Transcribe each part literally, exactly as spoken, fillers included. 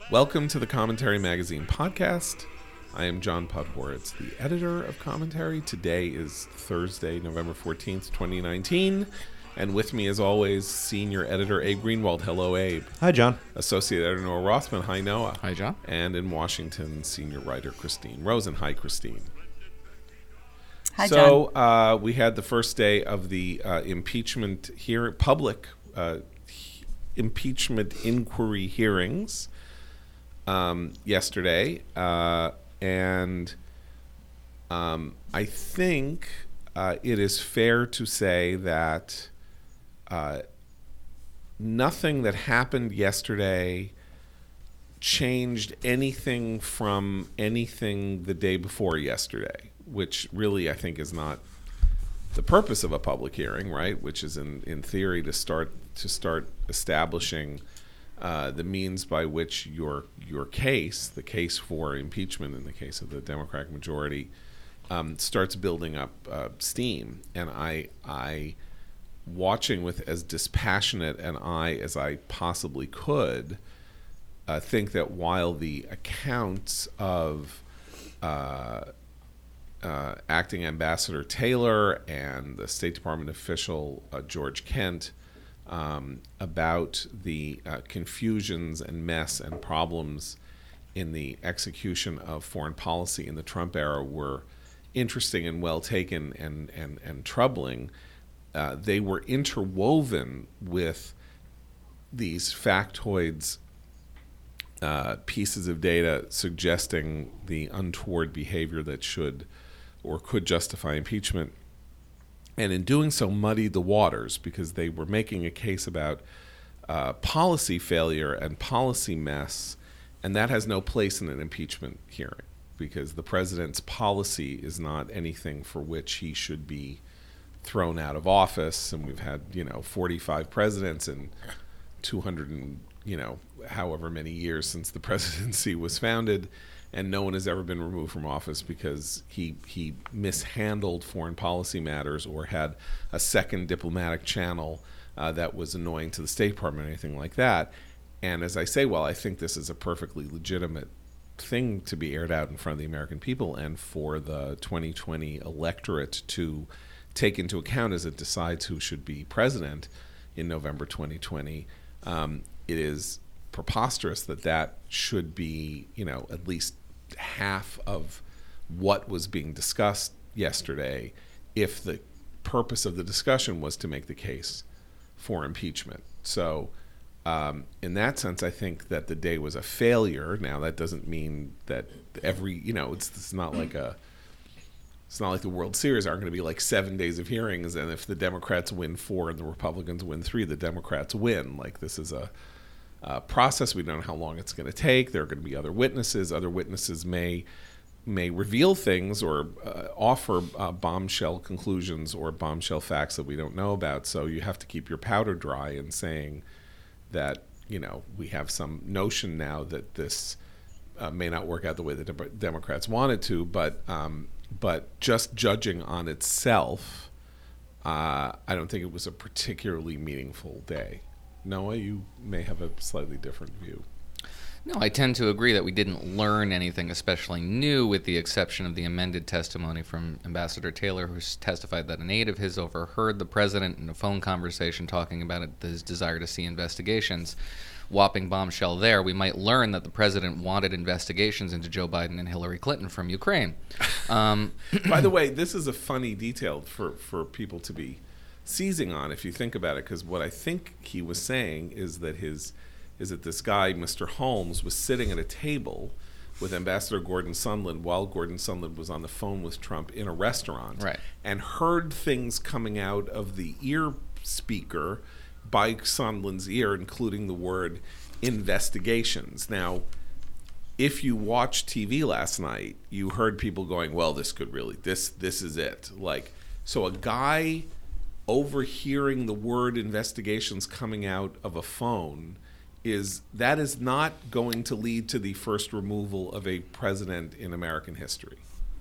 Welcome to the Commentary Magazine podcast. I am John Podhoretz, the editor of Commentary. Today is Thursday, November fourteenth, twenty nineteen. And with me, as always, senior editor Abe Greenwald. Hello, Abe. Hi, John. Associate editor Noah Rothman. Hi, Noah. Hi, John. And in Washington, senior writer Christine Rosen. Hi, Christine. Hi, so, John. uh, we had the first day of the uh, impeachment hearing, public uh, he- impeachment inquiry hearings um, yesterday. Uh, and um, I think uh, it is fair to say that Uh, nothing that happened yesterday changed anything from anything the day before yesterday, which really I think is not the purpose of a public hearing, right? Which is in, in theory to start to start establishing uh, the means by which your your case, the case for impeachment in the case of the Democratic majority, um, starts building up uh, steam. And I I. watching with as dispassionate an eye as I possibly could, uh, think that while the accounts of uh, uh, acting Ambassador Taylor and the State Department official uh, George Kent um, about the uh, confusions and mess and problems in the execution of foreign policy in the Trump era were interesting and well taken and, and, and troubling, Uh, they were interwoven with these factoids, uh, pieces of data suggesting the untoward behavior that should or could justify impeachment. And in doing so, muddied the waters because they were making a case about uh, policy failure and policy mess, and that has no place in an impeachment hearing because the president's policy is not anything for which he should be thrown out of office. And we've had, you know, forty-five presidents and two hundred and, you know, however many years since the presidency was founded, and no one has ever been removed from office because he he mishandled foreign policy matters or had a second diplomatic channel uh, that was annoying to the State Department or anything like that. And as I say, well, I think this is a perfectly legitimate thing to be aired out in front of the American people and for the twenty twenty electorate to take into account as it decides who should be president in November twenty twenty. Um, it is preposterous that that should be, you know, at least half of what was being discussed yesterday if the purpose of the discussion was to make the case for impeachment. So um, in that sense, I think that the day was a failure. Now, that doesn't mean that every, you know, it's, it's not like a It's not like the World Series aren't going to be like seven days of hearings, and if the Democrats win four and the Republicans win three, the Democrats win. Like, this is a, a process. We don't know how long it's going to take. There are going to be other witnesses. Other witnesses may may reveal things or uh, offer uh, bombshell conclusions or bombshell facts that we don't know about. So you have to keep your powder dry in saying that, you know, we have some notion now that this uh, may not work out the way the De- Democrats wanted to, but um, But just judging on itself, uh, I don't think it was a particularly meaningful day. Noah, you may have a slightly different view. No, I tend to agree that we didn't learn anything especially new, with the exception of the amended testimony from Ambassador Taylor, who testified that an aide of his overheard the president in a phone conversation talking about it, his desire to see investigations. Whopping bombshell there. We might learn that the president wanted investigations into Joe Biden and Hillary Clinton from Ukraine. Um, By the way, this is a funny detail for, for people to be seizing on if you think about it, because what I think he was saying is that his is that this guy, Mister Holmes, was sitting at a table with Ambassador Gordon Sondland while Gordon Sondland was on the phone with Trump in a restaurant, right, and heard things coming out of the ear speaker by Sondland's ear, including the word investigations. Now, if you watched T V last night, you heard people going, well, this could really, this this is it. Like, so a guy overhearing the word investigations coming out of a phone, is that is not going to lead to the first removal of a president in American history.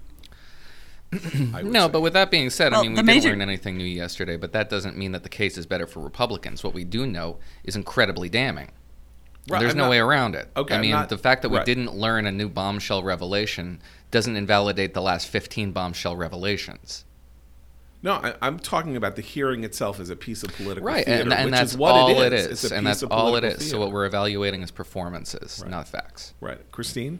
No, say. But with that being said, well, I mean, we didn't major... learn anything new yesterday, but that doesn't mean that the case is better for Republicans. What we do know is incredibly damning. Right, There's I'm no not- way around it. Okay, I I'm mean, not- the fact that we right. didn't learn a new bombshell revelation doesn't invalidate the last fifteen bombshell revelations. No, I, I'm talking about the hearing itself as a piece of political Right, theater, and, and which that's is what all it it is. is, It's a and piece that's of all it political is. So theater. what we're evaluating is performances, Right. not facts. Right, Christine.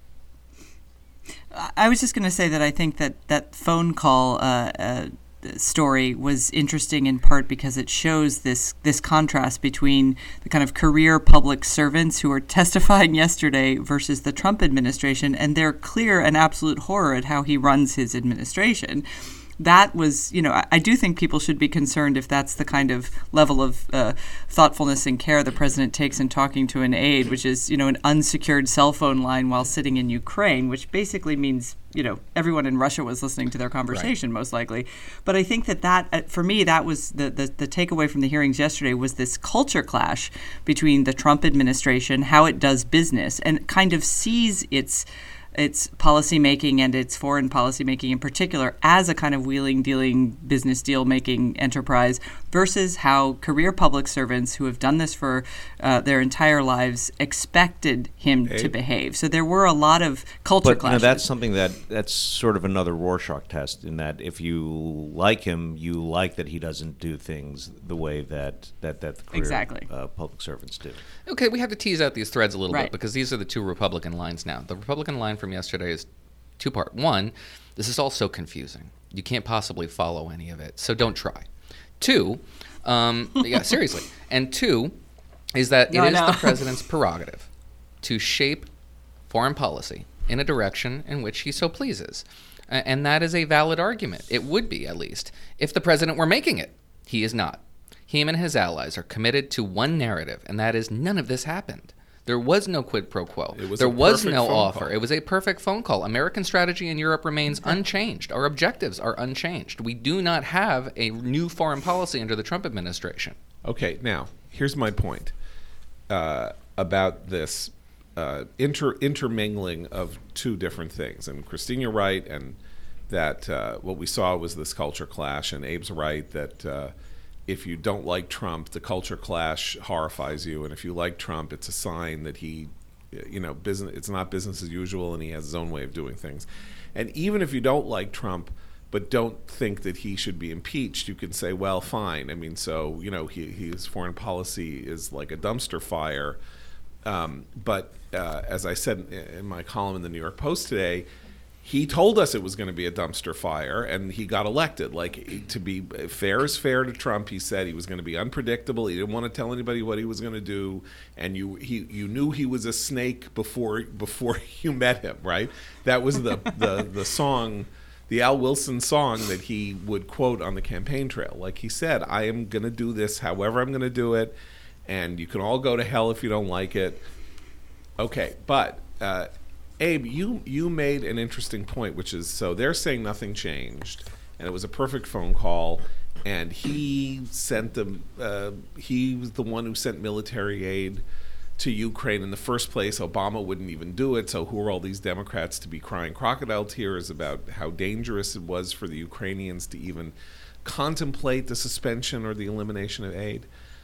I was just going to say that I think that that phone call uh, uh, story was interesting in part because it shows this this contrast between the kind of career public servants who are testifying yesterday versus the Trump administration and their clear and absolute horror at how he runs his administration. That was, you know, I, I do think people should be concerned if that's the kind of level of uh, thoughtfulness and care the president takes in talking to an aide, which is, you know, an unsecured cell phone line while sitting in Ukraine, which basically means, you know, everyone in Russia was listening to their conversation, right. most likely. But I think that that, uh, for me, that was the, the, the takeaway from the hearings yesterday was this culture clash between the Trump administration, how it does business, and kind of sees its its policymaking and its foreign policymaking in particular as a kind of wheeling, dealing, business deal-making enterprise versus how career public servants who have done this for uh, their entire lives expected him Hey. to behave. So there were a lot of culture But clashes. you know, that's something that that's sort of another Rorschach test in that if you like him, you like that he doesn't do things the way that that, that the career Exactly. uh, public servants do. Okay, we have to tease out these threads a little Right. bit because these are the two Republican lines now. The Republican line from yesterday is two-part. One, this is all so confusing. You can't possibly follow any of it, so don't try. Two, um, yeah, seriously. And two is that No, it is no. the president's prerogative to shape foreign policy in a direction in which he so pleases. A- And that is a valid argument. It would be, at least, if the president were making it. He is not. He and his allies are committed to one narrative, and that is none of this happened. There was no quid pro quo. It was there a was perfect no phone offer. call. It was a perfect phone call. American strategy in Europe remains unchanged. Our objectives are unchanged. We do not have a new foreign policy under the Trump administration. Okay, now here's my point uh, about this uh, inter intermingling of two different things. And Christine, you're right, and that uh, what we saw was this culture clash. And Abe's right that uh, if you don't like Trump, the culture clash horrifies you, and if you like Trump, it's a sign that he, you know, business. It's not business as usual, and he has his own way of doing things. And even if you don't like Trump, but don't think that he should be impeached, you can say, well, fine. I mean, so, you know, he, his foreign policy is like a dumpster fire. Um, but uh, as I said in my column in the New York Post today, he told us it was going to be a dumpster fire, and he got elected. Like, to be fair is fair to Trump, he said he was going to be unpredictable. He didn't want to tell anybody what he was going to do, and you he you knew he was a snake before before you met him, right? That was the the, the song, the Al Wilson song that he would quote on the campaign trail. Like he said, I am going to do this however I'm going to do it, and you can all go to hell if you don't like it. Okay, but... Uh, Abe, you, you made an interesting point, which is, so they're saying nothing changed, and it was a perfect phone call, and he sent them, uh, he was the one who sent military aid to Ukraine in the first place. Obama wouldn't even do it, so who are all these Democrats to be crying crocodile tears about how dangerous it was for the Ukrainians to even contemplate the suspension or the elimination of aid?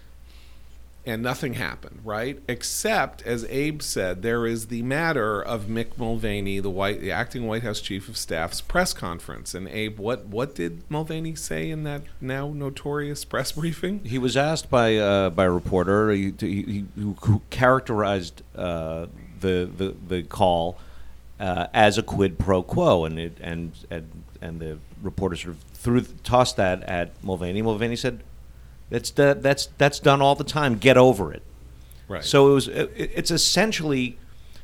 And nothing happened, right? Except, as Abe said, there is the matter of Mick Mulvaney, the white, the acting White House Chief of Staff's press conference. And Abe, what, what did Mulvaney say in that now notorious press briefing? He was asked by uh, by a reporter he, he, who, who characterized uh, the, the the call uh, as a quid pro quo, and it and and and the reporter sort of threw tossed that at Mulvaney. Mulvaney said, That's the, that's that's done all the time. Get over it. Right. So it was. It, it's essentially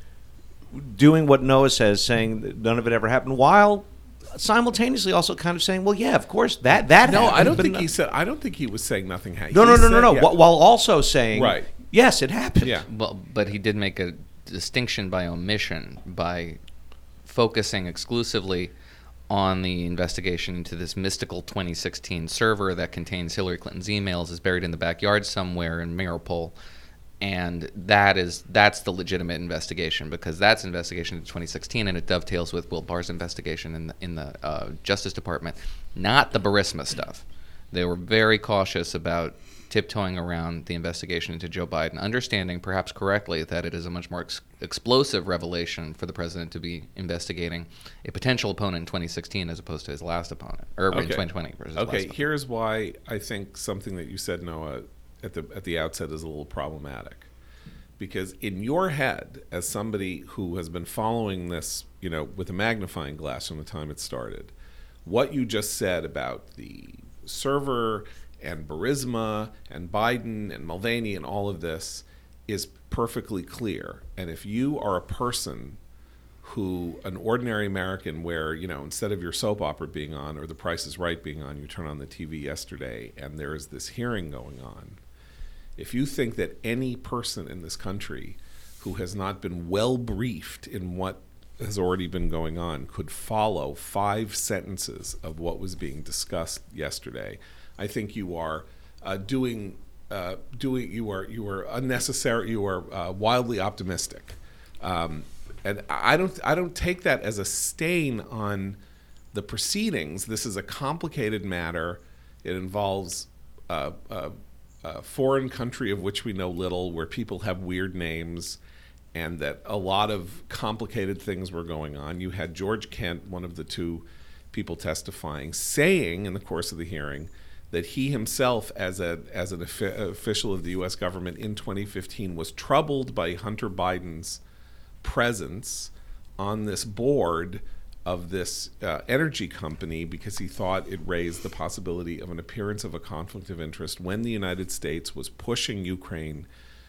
doing what Noah says, saying that none of it ever happened, while simultaneously also kind of saying, "Well, yeah, of course that that." No, happened, I don't but think no, he said. I don't think he was saying nothing happened. No, no, He no, no, said- no. yeah. Wh- While also saying, Right. yes, it happened. Yeah. Well, but he did make a distinction by omission by focusing exclusively on the investigation into this mystical twenty sixteen server that contains Hillary Clinton's emails is buried in the backyard somewhere in Mariupol, and that is that's the legitimate investigation, because that's investigation into twenty sixteen, and it dovetails with Will Barr's investigation in the, in the uh, Justice Department, not the Burisma stuff. They were very cautious about tiptoeing around the investigation into Joe Biden, understanding perhaps correctly that it is a much more ex- explosive revelation for the president to be investigating a potential opponent in twenty sixteen as opposed to his last opponent, or Okay. in twenty twenty versus his Okay, last opponent. here's why I think something that you said, Noah, at the at the outset is a little problematic. Because in your head, as somebody who has been following this, you know, with a magnifying glass from the time it started, what you just said about the server and Burisma and Biden and Mulvaney and all of this is perfectly clear. And if you are a person who, an ordinary American, where, you know, instead of your soap opera being on or The Price is Right being on, you turn on the T V yesterday and there is this hearing going on, if you think that any person in this country who has not been well briefed in what has already been going on could follow five sentences of what was being discussed yesterday, I think you are uh, doing uh, doing you are you are unnecessary. You are uh, wildly optimistic, um, and I don't I don't take that as a stain on the proceedings. This is a complicated matter. It involves uh, uh, a foreign country of which we know little, where people have weird names, and that a lot of complicated things were going on. You had George Kent, one of the two people testifying, saying in the course of the hearing that he himself, as a as an official of the U S government in twenty fifteen, was troubled by Hunter Biden's presence on this board of this uh, energy company because he thought it raised the possibility of an appearance of a conflict of interest when the United States was pushing Ukraine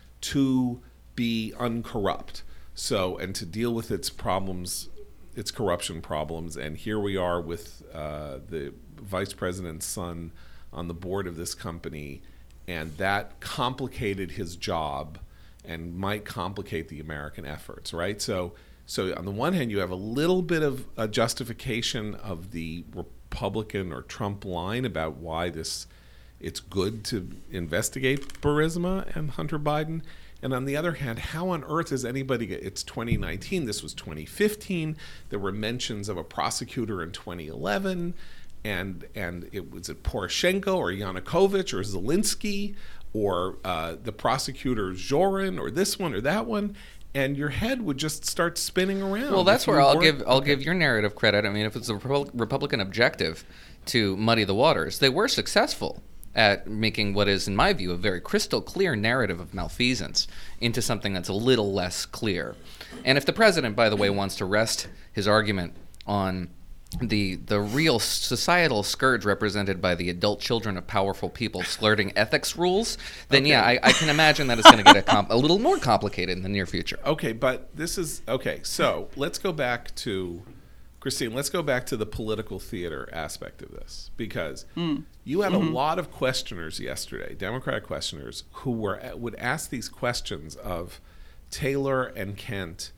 to be uncorrupt. So, and to deal with its problems, its corruption problems. And here we are with uh, the vice president's son on the board of this company, and that complicated his job and might complicate the American efforts, right? So, so on the one hand, you have a little bit of a justification of the Republican or Trump line about why this, it's good to investigate Burisma and Hunter Biden. And on the other hand, how on earth is anybody, it's twenty nineteen, this was twenty fifteen, there were mentions of a prosecutor in twenty eleven, and and it was it Poroshenko or Yanukovych or Zelensky or uh, the prosecutor Zorin or this one or that one, and your head would just start spinning around. Well, that's if you where I'll weren't- give I'll okay. give your narrative credit. I mean, if it's a Repu- Republican objective to muddy the waters, they were successful at making what is, in my view, a very crystal clear narrative of malfeasance into something that's a little less clear. And if the president, by the way, wants to rest his argument on the the real societal scourge represented by the adult children of powerful people flirting ethics rules, then Okay. yeah, I, I can imagine that it's going to get a, comp- a little more complicated in the near future. Okay, but this is okay. So let's go back to Christine. Let's go back to the political theater aspect of this, because you had a lot of questioners yesterday, Democratic questioners, who were would ask these questions of Taylor and Kent,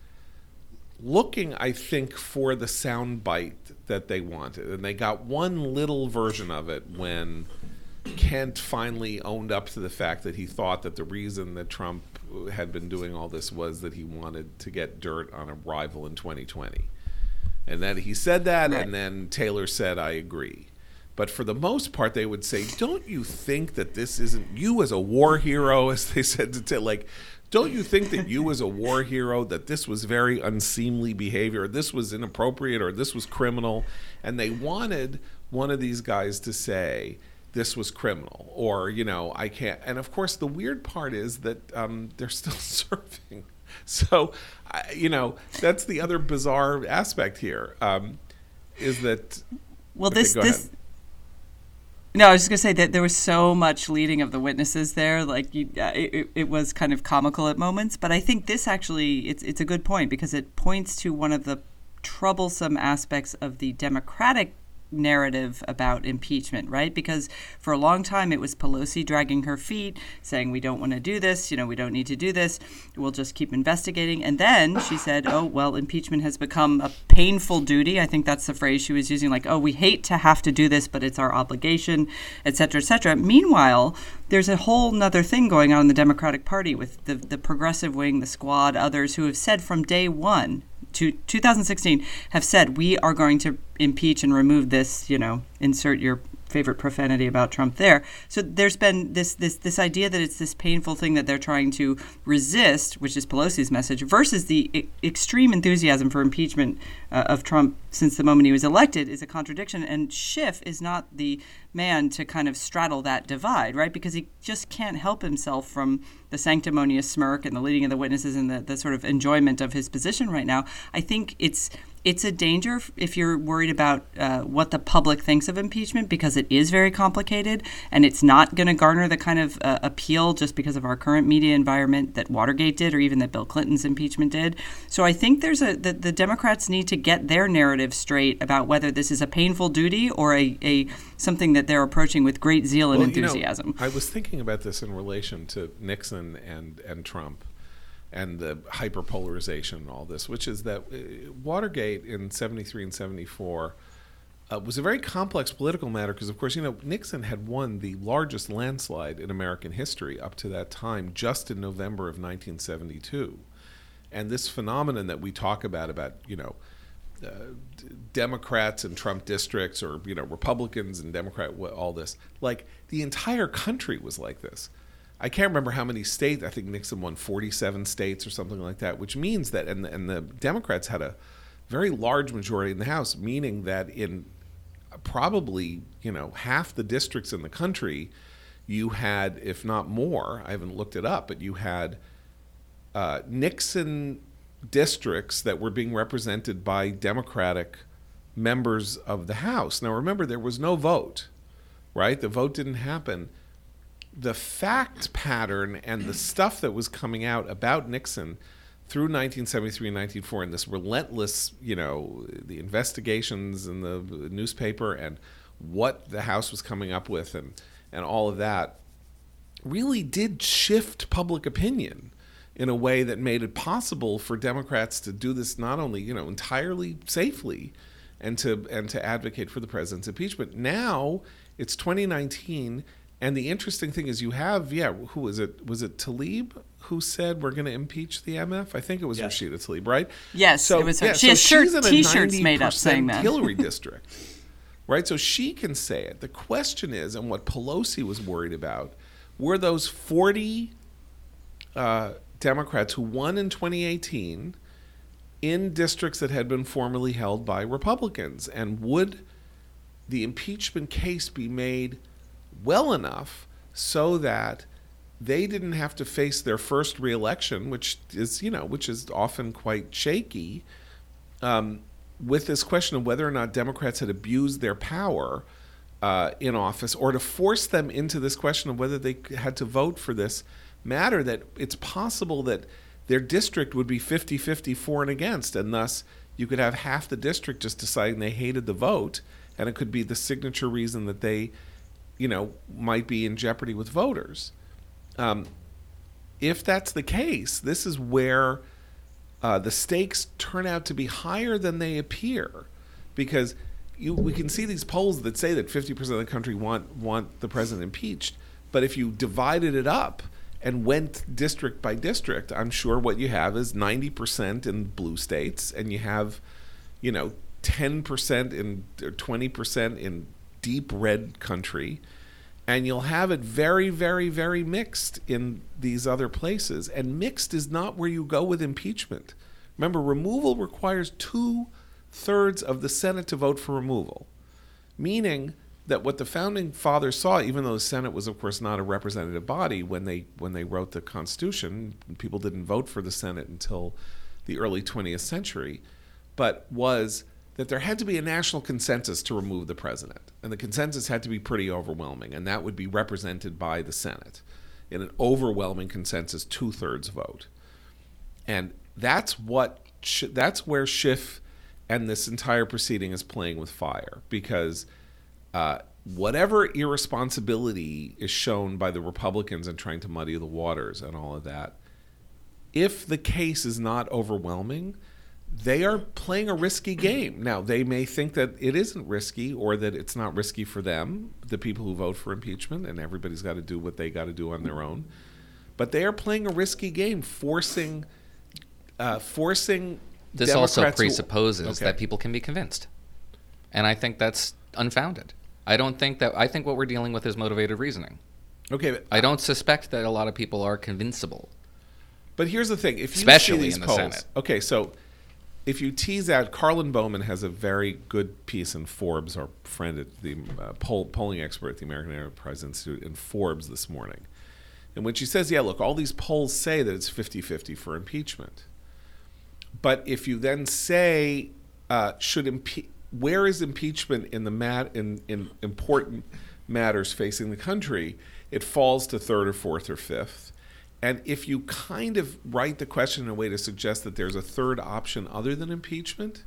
looking, I think, for the soundbite that they wanted, and they got one little version of it when Kent finally owned up to the fact that he thought that the reason that Trump had been doing all this was that he wanted to get dirt on a rival in twenty twenty. And then he said that, Right. and then Taylor said, I agree. But for the most part, they would say, don't you think that this isn't you as a war hero, as they said to Taylor, like, don't you think that you as a war hero, that this was very unseemly behavior, or this was inappropriate, or this was criminal? And they wanted one of these guys to say, this was criminal, or, you know, I can't. And of course, the weird part is that um, they're still serving. So, I- you know, that's the other bizarre aspect here, um, is that, Well, Okay, this go this. ahead. No, I was just gonna say that there was so much leading of the witnesses there. Like, you, uh, it, it was kind of comical at moments. But I think this actually, it's it's a good point because it points to one of the troublesome aspects of the Democratic narrative about impeachment, right? Because for a long time it was Pelosi dragging her feet, saying we don't want to do this, you know, we don't need to do this, we'll just keep investigating. And then she said, oh, well, impeachment has become a painful duty. I think that's the phrase she was using, like, oh, we hate to have to do this, but it's our obligation, et cetera, et cetera. Meanwhile, there's a whole nother thing going on in the Democratic Party with the, the progressive wing, the squad, others who have said from day one, to two thousand sixteen, have said we are going to impeach and remove this, you know, insert your favorite profanity about Trump there. So there's been this this this idea that it's this painful thing that they're trying to resist, which is Pelosi's message, versus the I- extreme enthusiasm for impeachment uh, of Trump since the moment he was elected is a contradiction. And Schiff is not the man to kind of straddle that divide, right? Because he just can't help himself from the sanctimonious smirk and the leading of the witnesses and the, the sort of enjoyment of his position right now. I think it's It's a danger if you're worried about uh, what the public thinks of impeachment, because it is very complicated and it's not going to garner the kind of uh, appeal just because of our current media environment that Watergate did, or even that Bill Clinton's impeachment did. So I think there's a the, the Democrats need to get their narrative straight about whether this is a painful duty or a, a something that they're approaching with great zeal and well, enthusiasm. You know, I was thinking about this in relation to Nixon and, and Trump, and the hyperpolarization and all this, which is that uh, Watergate in seventy-three and seventy-four uh, was a very complex political matter because, of course, you know, Nixon had won the largest landslide in American history up to that time, just in November of nineteen seventy-two. And this phenomenon that we talk about, about, you know, uh, d- Democrats and Trump districts, or, you know, Republicans and Democrat, all this, like the entire country was like this. I can't remember how many states. I think Nixon won forty-seven states or something like that, which means that, and, and the Democrats had a very large majority in the House, meaning that in probably, you know, half the districts in the country, you had, if not more, I haven't looked it up, but you had uh, Nixon districts that were being represented by Democratic members of the House. Now, remember, there was no vote, right? The vote didn't happen. The fact pattern and the stuff that was coming out about Nixon through nineteen seventy-three and nineteen four, and this relentless, you know, the investigations in the newspaper and what the House was coming up with and, and all of that, really did shift public opinion in a way that made it possible for Democrats to do this not only, you know, entirely safely and to and to advocate for the president's impeachment. Now it's twenty nineteen. And the interesting thing is you have, yeah, who was it? Was it Tlaib who said we're going to impeach the M F? I think it was Yes. Rashida Tlaib, right? Yes, so, it was her. yeah, She so has shirt, she's in a T-shirts made up saying that. Hillary district, right? So she can say it. The question is, and what Pelosi was worried about, were those forty uh, Democrats who won in twenty eighteen in districts that had been formerly held by Republicans. And would the impeachment case be made well enough so that they didn't have to face their first reelection, which is, you know, which is often quite shaky, um, with this question of whether or not Democrats had abused their power uh, in office, or to force them into this question of whether they had to vote for this matter, that it's possible that their district would be fifty-fifty for and against, and thus you could have half the district just deciding they hated the vote, and it could be the signature reason that they, you know, might be in jeopardy with voters. Um, if that's the case, this is where uh, the stakes turn out to be higher than they appear, because you, we can see these polls that say that fifty percent of the country want want the president impeached, but if you divided it up and went district by district, I'm sure what you have is ninety percent in blue states, and you have, you know, ten percent in or twenty percent in deep red country, and you'll have it very, very, very mixed in these other places. And mixed is not where you go with impeachment. Remember, removal requires two-thirds of the Senate to vote for removal, meaning that what the founding fathers saw, even though the Senate was, of course, not a representative body when they when they wrote the Constitution, people didn't vote for the Senate until the early twentieth century, but was that there had to be a national consensus to remove the president. And the consensus had to be pretty overwhelming, and that would be represented by the Senate in an overwhelming consensus, two-thirds vote. And that's what that's where Schiff and this entire proceeding is playing with fire, because uh, whatever irresponsibility is shown by the Republicans in trying to muddy the waters and all of that, if the case is not overwhelming, they are playing a risky game. Now, they may think that it isn't risky, or that it's not risky for them, the people who vote for impeachment, and everybody's got to do what they got to do on their own. But they are playing a risky game, forcing uh, forcing This Democrats also who- presupposes Okay. that people can be convinced. And I think that's unfounded. I don't think that. I think what we're dealing with is motivated reasoning. Okay, but, I don't suspect that a lot of people are convincible. but here's the thing: if you Especially see these in the polls, Senate. okay, so if you tease out, Carlin Bowman has a very good piece in Forbes, our friend at the uh, poll, polling expert at the American Enterprise Institute, in Forbes this morning, in which he says, yeah, look, all these polls say that it's fifty-fifty for impeachment. But if you then say, uh, should impe- where is impeachment in the mat in, in important matters facing the country, it falls to third or fourth or fifth. And if you kind of write the question in a way to suggest that there's a third option other than impeachment,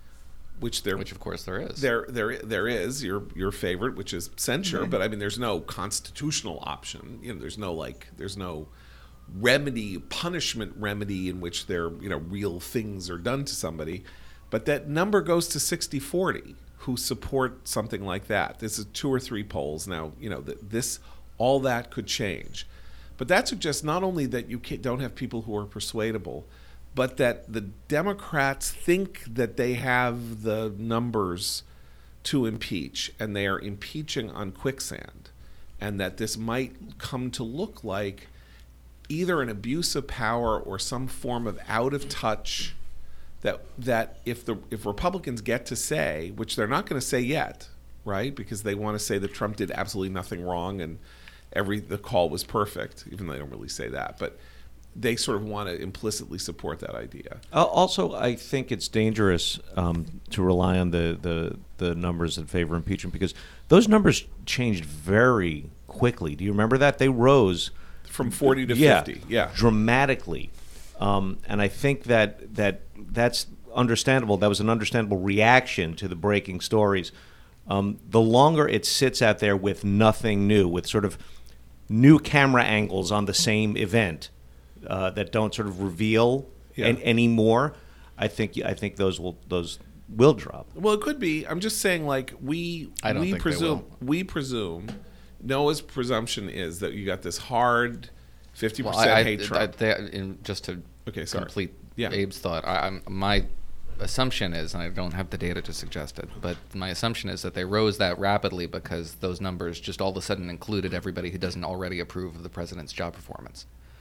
which there, Which, of course, there is. there, there, there is your your favorite, which is censure. Mm-hmm. But I mean, there's no constitutional option. You know, there's no like, there's no remedy, punishment remedy in which there, you know, real things are done to somebody. But that number goes to sixty forty who support something like that. This is two or three polls now. You know, that this all that could change. But that suggests not only that you can't, don't have people who are persuadable, but that the Democrats think that they have the numbers to impeach, and they are impeaching on quicksand, and that this might come to look like either an abuse of power or some form of out of touch. That that if the if Republicans get to say, which they're not going to say yet, right? Because they want to say that Trump did absolutely nothing wrong and every the call was perfect, even though they don't really say that, but they sort of want to implicitly support that idea. Uh, also, I think it's dangerous um, to rely on the, the, the numbers that favor impeachment, because those numbers changed very quickly. Do you remember that? They rose From forty to yeah, fifty, yeah. dramatically. Um, and I think that, that that's understandable. That was an understandable reaction to the breaking stories. Um, the longer it sits out there with nothing new, with sort of new camera angles on the same event uh, that don't sort of reveal Yeah. an, any more, I think I think those will those will drop. Well, it could be. I'm just saying, like we I don't we think they presume will. we presume Noah's presumption is that you got this hard fifty Well, percent I, I, hate I, Trump. they, in, just to Okay, sorry. complete Yeah. Abe's thought, I, I'm, my assumption is, and I don't have the data to suggest it, but my assumption is that they rose that rapidly because those numbers just all of a sudden included everybody who doesn't already approve of the president's job performance.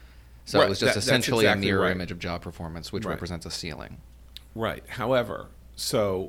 So Right, it was just that- that's essentially exactly a mirror right. image of job performance, which Right. represents a ceiling. Right. However, so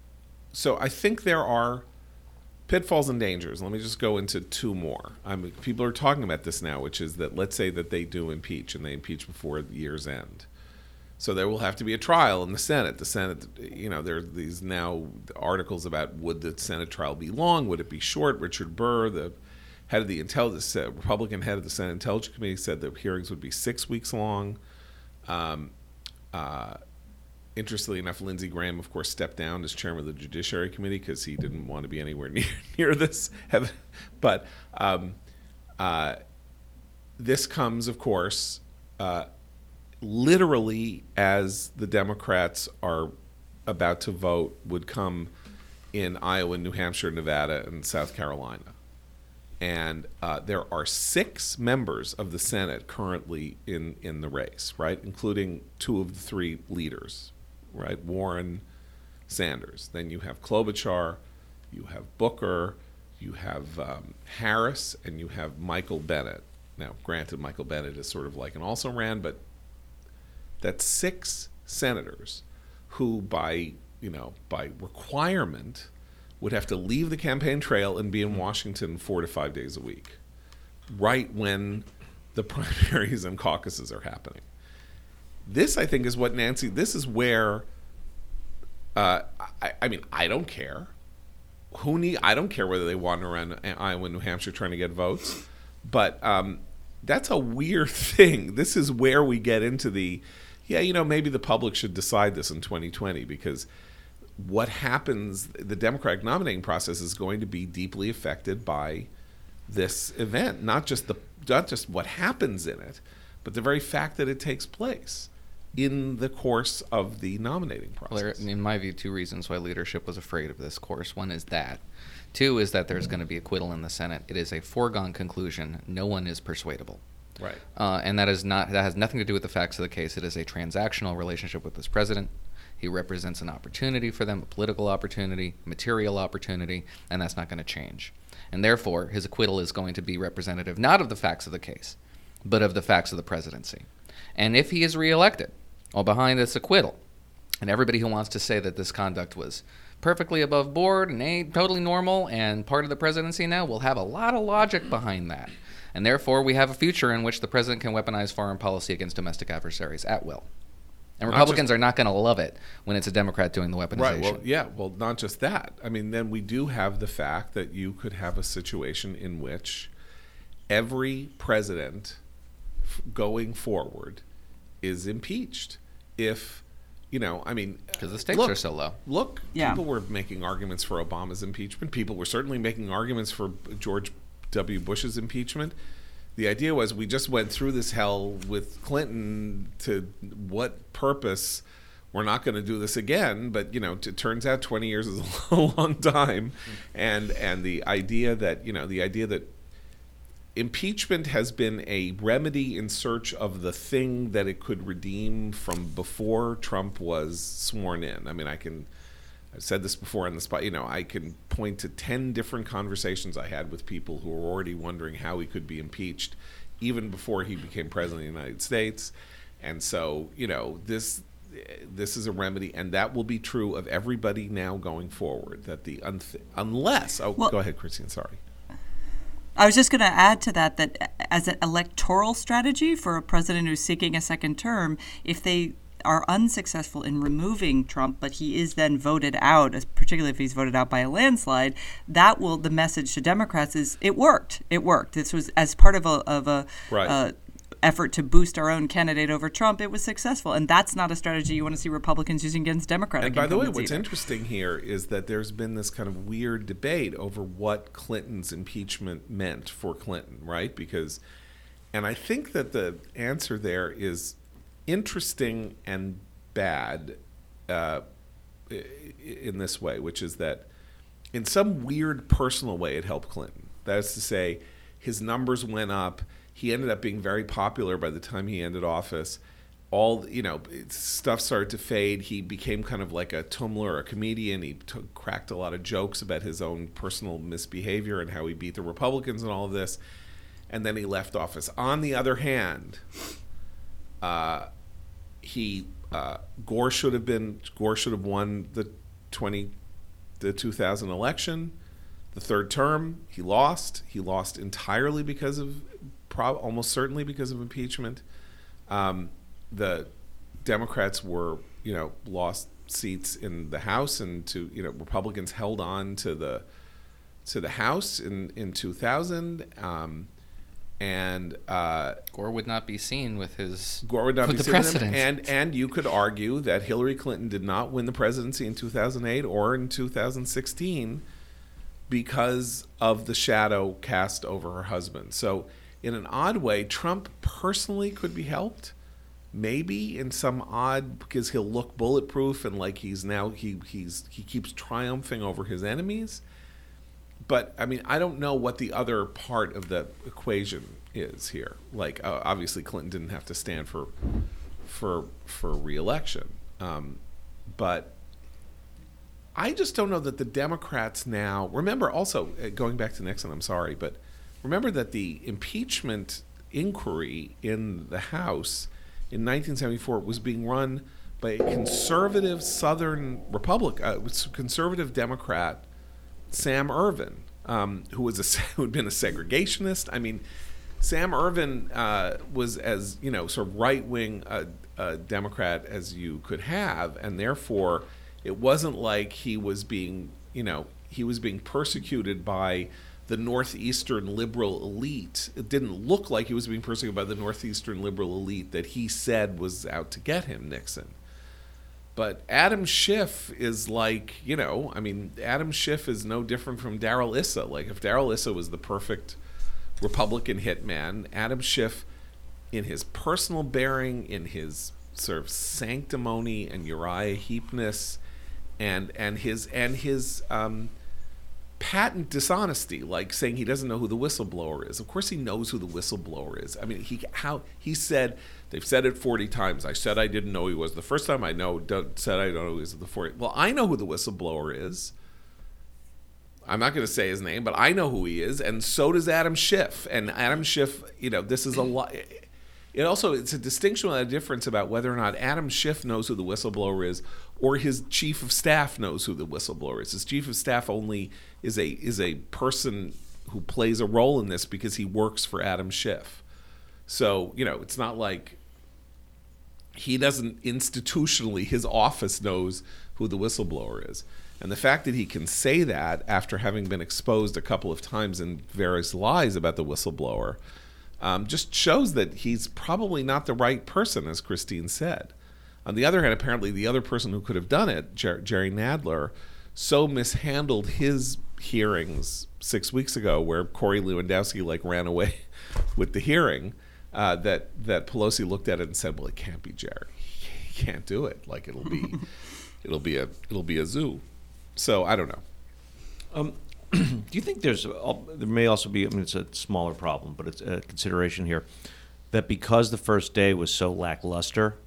so I think there are pitfalls and dangers. Let me just go into two more. I mean, people are talking about this now, which is that let's say that they do impeach and they impeach before the year's end. So there will have to be a trial in the Senate. The Senate, you know, there are these now articles about would the Senate trial be long? Would it be short? Richard Burr, the head of the intelligence, uh, Republican head of the Senate Intelligence Committee, said the hearings would be six weeks long. Um, uh, Interestingly enough, Lindsey Graham, of course, stepped down as chairman of the Judiciary Committee because he didn't want to be anywhere near near this. But um, uh, this comes, of course, uh, literally as the Democrats are about to vote would come in Iowa, New Hampshire, Nevada, and South Carolina. And uh, there are six members of the Senate currently in, in the race, right, including two of the three leaders, right, Warren, Sanders. Then you have Klobuchar, you have Booker, you have um, Harris, and you have Michael Bennet. Now, granted, Michael Bennet is sort of like an also-ran, but that's six senators who, by you know, by requirement, would have to leave the campaign trail and be in Washington four to five days a week, right when the primaries and caucuses are happening. This, I think, is what Nancy, this is where, uh, I, I mean, I don't care. Who need, I don't care whether they wander around Iowa and New Hampshire trying to get votes, but um, that's a weird thing. This is where we get into the, yeah, you know, maybe the public should decide this in twenty twenty, because what happens, the Democratic nominating process is going to be deeply affected by this event, not just the not just what happens in it, but the very fact that it takes place in the course of the nominating process. Well, there are, in my view, two reasons why leadership was afraid of this course. One is that. Two is that there's going to be acquittal in the Senate. It is a foregone conclusion. No one is persuadable. Right. Uh, and that is not that has nothing to do with the facts of the case. It is a transactional relationship with this president. He He represents an opportunity for them, a political opportunity, material opportunity, and that's not going to change. And therefore, his acquittal is going to be representative not of the facts of the case, but of the facts of the presidency. And if he is reelected, well, behind this acquittal, and everybody who wants to say that this conduct was perfectly above board and a, totally normal and part of the presidency now will have a lot of logic behind that. And therefore, we have a future in which the president can weaponize foreign policy against domestic adversaries at will. And Republicans just, are not going to love it when it's a Democrat doing the weaponization. Right. Well, yeah. Well, not just that. I mean, then we do have the fact that you could have a situation in which every president f- going forward is impeached. If, you know, I mean, because the stakes look, are so low. Look, yeah. people were making arguments for Obama's impeachment. People were certainly making arguments for George W. Bush's impeachment. The idea was we just went through this hell with Clinton. To what purpose? We're not going to do this again. But, you know, it turns out twenty years is a long time. And and the idea that, you know, the idea that impeachment has been a remedy in search of the thing that it could redeem from before Trump was sworn in. I mean, I can, I've said this before on the spot, you know, I can point to ten different conversations I had with people who were already wondering how he could be impeached even before he became president of the United States. And so, you know, this this is a remedy, and that will be true of everybody now going forward, that the unth- unless, oh, well, go ahead, Christine, sorry. I was just going to add to that that as an electoral strategy for a president who's seeking a second term, if they are unsuccessful in removing Trump, but he is then voted out, particularly if he's voted out by a landslide, that will, the message to Democrats is it worked. It worked. This was as part of a of a right. uh, effort to boost our own candidate over Trump. It was successful, and that's not a strategy you want to see Republicans using against Democratic And by the way, incumbents what's either. interesting here is that there's been this kind of weird debate over what Clinton's impeachment meant for Clinton, right? Because, and I think that the answer there is interesting and bad uh, in this way, which is that in some weird personal way it helped Clinton. That is to say, his numbers went up. He ended up being very popular by the time he ended office. All, you know, stuff started to fade. He became kind of like a tumbler, a comedian. He t- cracked a lot of jokes about his own personal misbehavior and how he beat the Republicans and all of this. And then he left office. On the other hand, uh, he uh, Gore should have been Gore should have won the twenty the two thousand election, the third term. He lost. He lost entirely because of. Prob- almost certainly because of impeachment. Um, the Democrats were, you know, lost seats in the House, and to, you know, Republicans held on to the to the House in in two thousand. Um, and uh, Gore would not be seen with his Gore would not with be the seen with him. president. And and you could argue that Hillary Clinton did not win the presidency in two thousand eight or in two thousand sixteen because of the shadow cast over her husband. So, in an odd way, Trump personally could be helped, maybe in some odd, because he'll look bulletproof and like he's now he he's he keeps triumphing over his enemies. But I mean, I don't know what the other part of the equation is here. Like, uh, obviously, Clinton didn't have to stand for for for re-election, um, but I just don't know that the Democrats now. Remember, also uh, going back to Nixon. I'm sorry, but. Remember that the impeachment inquiry in the House in nineteen seventy-four was being run by a conservative Southern Republic, uh, conservative Democrat, Sam Ervin, um, who was a who had been a segregationist. I mean, Sam Ervin uh, was as you know sort of right wing uh, uh, Democrat as you could have, and therefore it wasn't like he was being you know he was being persecuted by the Northeastern liberal elite. It didn't look like he was being persecuted by the Northeastern liberal elite that he said was out to get him, Nixon. But Adam Schiff is like, you know, I mean, Adam Schiff is no different from Darrell Issa. Like, if Darrell Issa was the perfect Republican hitman, Adam Schiff, in his personal bearing, in his sort of sanctimony and Uriah Heepness, and and his and his um, patent dishonesty, like saying he doesn't know who the whistleblower is. Of course he knows who the whistleblower is. I mean, he how he said, they've said it forty times. I said I didn't know he was. The first time I know said I don't know who he is the forty. Well, I know who the whistleblower is. I'm not going to say his name, but I know who he is, and so does Adam Schiff. And Adam Schiff, you know, this is a lot. It also, it's a distinction and a difference about whether or not Adam Schiff knows who the whistleblower is, or his chief of staff knows who the whistleblower is. His chief of staff only is a is a person who plays a role in this because he works for Adam Schiff. So, you know, it's not like he doesn't institutionally, his office knows who the whistleblower is. And the fact that he can say that after having been exposed a couple of times in various lies about the whistleblower um, just shows that he's probably not the right person, as Christine said. On the other hand, apparently the other person who could have done it, Jer- Jerry Nadler, so mishandled his hearings six weeks ago where Corey Lewandowski like ran away with the hearing uh, that, that Pelosi looked at it and said, well, it can't be Jerry. He can't do it. Like it'll be, it'll be a, it'll be a zoo. So I don't know. Um, do you think there's uh, there may also be? I mean, it's a smaller problem, but it's a consideration here that because the first day was so lackluster,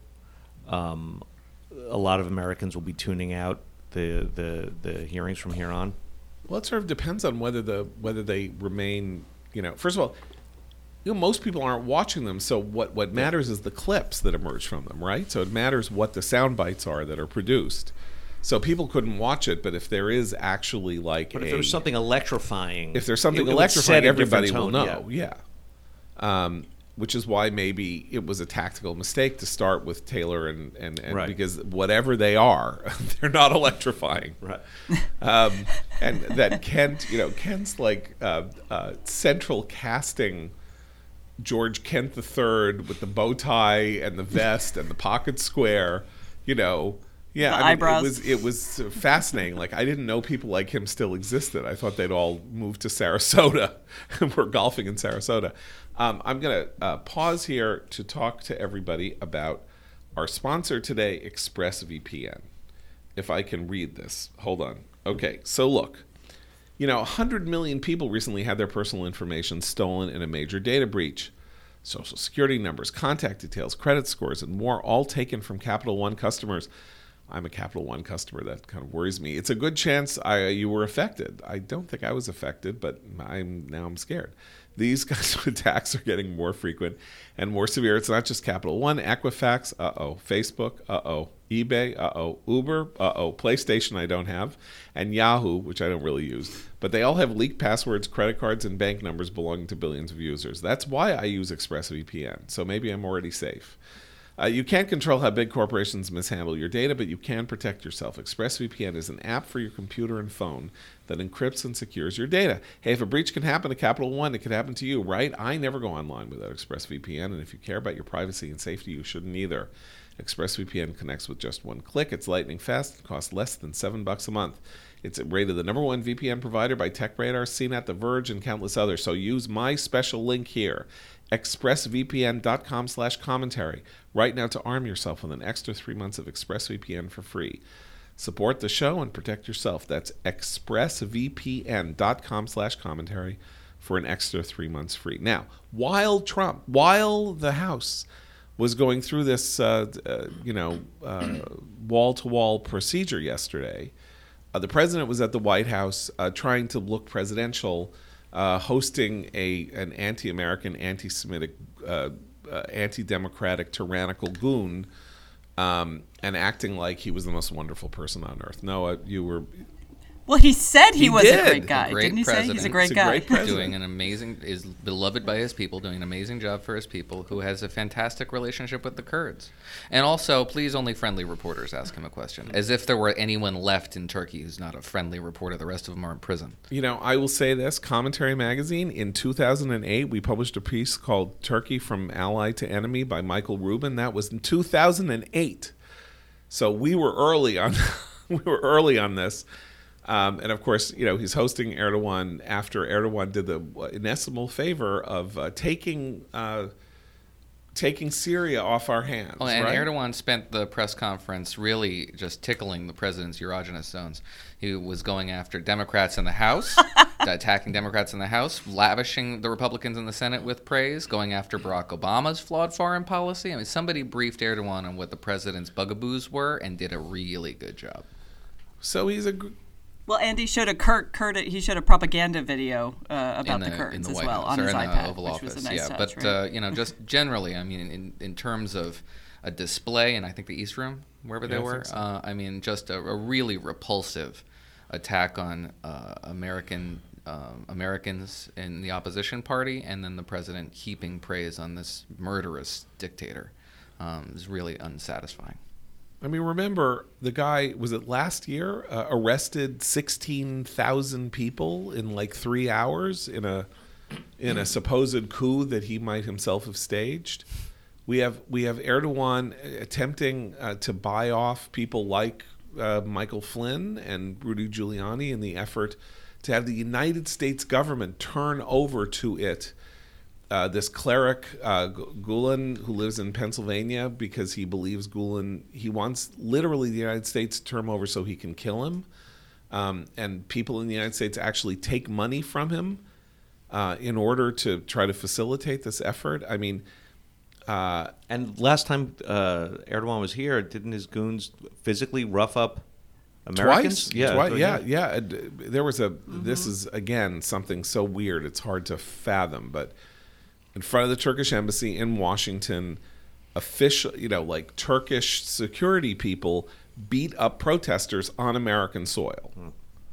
um, a lot of Americans will be tuning out the the, the hearings from here on. Well, it sort of depends on whether the whether they remain. You know, first of all, you know, most people aren't watching them. So what what matters is the clips that emerge from them, right? So it matters what the sound bites are that are produced. So people couldn't watch it, but if there is actually like But a, if there's something electrifying, if there's something it would electrifying, set a everybody different will tone, know. Yeah. Um, which is why maybe it was a tactical mistake to start with Taylor and, and, and Right. because whatever they are, they're not electrifying. Right. Um, and that Kent, you know, Kent's like uh, uh, central casting George Kent the Third with the bow tie and the vest and the pocket square, you know. Yeah, The I mean, eyebrows. it was it was fascinating. Like I didn't know people like him still existed. I thought they'd all moved to Sarasota and were golfing in Sarasota. Um, I'm going to uh, pause here to talk to everybody about our sponsor today, ExpressVPN. If I can read this, hold on. Okay, so look, you know, one hundred million people recently had their personal information stolen in a major data breach. Social security numbers, contact details, credit scores, and more, all taken from Capital One customers. I'm a Capital One customer. That kind of worries me. It's a good chance I, you were affected. I don't think I was affected, but I'm now I'm scared. These kinds of attacks are getting more frequent and more severe. It's not just Capital One, Equifax, uh-oh, Facebook, uh-oh, eBay, uh-oh, Uber, uh-oh, PlayStation I don't have, and Yahoo, which I don't really use. But they all have leaked passwords, credit cards, and bank numbers belonging to billions of users. That's why I use ExpressVPN, so maybe I'm already safe. Uh, you can't control how big corporations mishandle your data, but you can protect yourself. ExpressVPN is an app for your computer and phone that encrypts and secures your data. Hey, if a breach can happen to Capital One, it could happen to you, right? I never go online without ExpressVPN, and if you care about your privacy and safety, you shouldn't either. ExpressVPN connects with just one click. It's lightning fast and costs less than seven bucks a month. It's rated the number one V P N provider by TechRadar, C net, The Verge, and countless others. So use my special link here, expressvpn.com slash commentary, right now to arm yourself with an extra three months of ExpressVPN for free. Support the show and protect yourself. That's expressvpn.com slash commentary for an extra three months free. Now, while Trump, while the House was going through this, uh, uh, you know, uh, wall-to-wall procedure yesterday, uh, the president was at the White House uh, trying to look presidential, uh, hosting a an anti-American, anti-Semitic, uh, uh, anti-democratic, tyrannical goon, um, and acting like he was the most wonderful person on earth. Noah, you were... Well, he said he, He was did. a great guy, A great didn't he say? He's a president. great He's a guy. great president. doing an amazing, is beloved by his people, doing an amazing job for his people, who has a fantastic relationship with the Kurds. And also, please only friendly reporters ask him a question. As if there were anyone left in Turkey who's not a friendly reporter. The rest of them are in prison. You know, I will say this, Commentary Magazine, in two thousand eight, we published a piece called Turkey from Ally to Enemy by Michael Rubin. That was in two thousand eight. So we were early on, we were early on this. Um, and of course, you know, he's hosting Erdogan after Erdogan did the inestimable favor of uh, taking uh, taking Syria off our hands. Oh, and right? Erdogan spent the press conference really just tickling the president's erogenous zones. He was going after Democrats in the House, attacking Democrats in the House, lavishing the Republicans in the Senate with praise, going after Barack Obama's flawed foreign policy. I mean, somebody briefed Erdogan on what the president's bugaboos were and did a really good job. So he's a... Gr- Well, Andy showed a Kurt, Kurt he showed a propaganda video uh, about the, the curtains in the as White well House, on or his in iPad, the Oval which Office. was a nice yeah, touch. but right? uh, you know, just generally, I mean, in in terms of a display, and I think the East Room, wherever Yeah, they I were, think so. uh, I mean, just a, a really repulsive attack on uh, American um, Americans in the opposition party, and then the president heaping praise on this murderous dictator um, is really unsatisfying. I mean, remember, the guy, was it last year, uh, arrested sixteen thousand people in like three hours in a in a supposed coup that he might himself have staged. We have we have Erdogan attempting uh, to buy off people like uh, Michael Flynn and Rudy Giuliani in the effort to have the United States government turn over to it Uh, this cleric, uh, Gulen, who lives in Pennsylvania, because he believes Gulen, he wants literally the United States to turn him over so he can kill him. Um, and people in the United States actually take money from him uh, in order to try to facilitate this effort. I mean, uh, And last time uh, Erdogan was here, didn't his goons physically rough up Americans? twice, Yeah, twice, go yeah, ahead. yeah. And there was a. This is again something so weird; it's hard to fathom, but. In front of the Turkish embassy in Washington, official, you know, like Turkish security people beat up protesters on American soil, Hmm.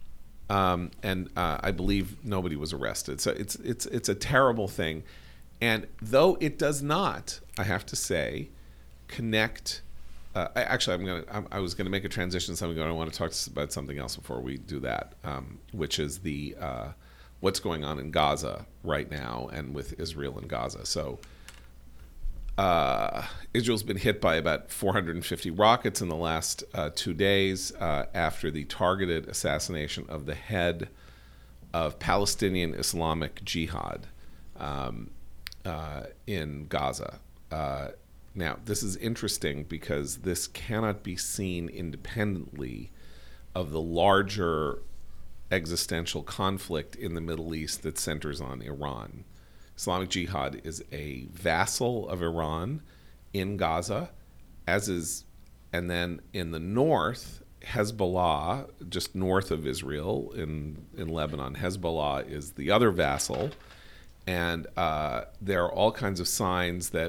um, and uh, I believe nobody was arrested. So it's it's it's a terrible thing, and though it does not, I have to say, connect. Uh, I, actually, I'm gonna. I'm, I was gonna make a transition to something. I want to talk about something else before we do that, um, which is the. Uh, what's going on in Gaza right now and with Israel and Gaza. So uh, Israel's been hit by about four hundred fifty rockets in the last uh, two days uh, after the targeted assassination of the head of Palestinian Islamic Jihad um, uh, in Gaza. Uh, now, this is interesting because this cannot be seen independently of the larger existential conflict in the Middle East that centers on Iran. Islamic Jihad is a vassal of Iran in Gaza, as is, and then in the north, Hezbollah, just north of Israel in, in Lebanon, Hezbollah is the other vassal. And uh, there are all kinds of signs that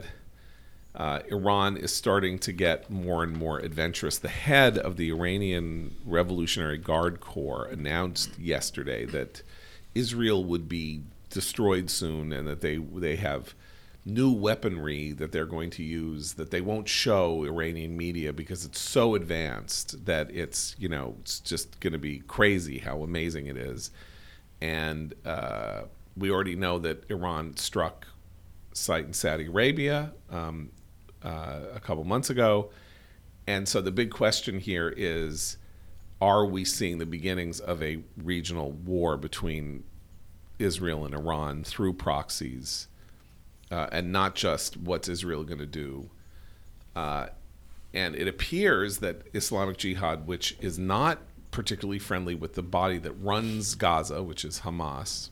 Uh, Iran is starting to get more and more adventurous. The head of the Iranian Revolutionary Guard Corps announced yesterday that Israel would be destroyed soon and that they they have new weaponry that they're going to use that they won't show Iranian media because it's so advanced that it's, you know, it's just going to be crazy how amazing it is. And uh, we already know that Iran struck site in Saudi Arabia um, uh, a couple months ago. And so the big question here is, are we seeing the beginnings of a regional war between Israel and Iran through proxies, uh, and not just what's Israel going to do? Uh, and it appears that Islamic Jihad, which is not particularly friendly with the body that runs Gaza, which is Hamas,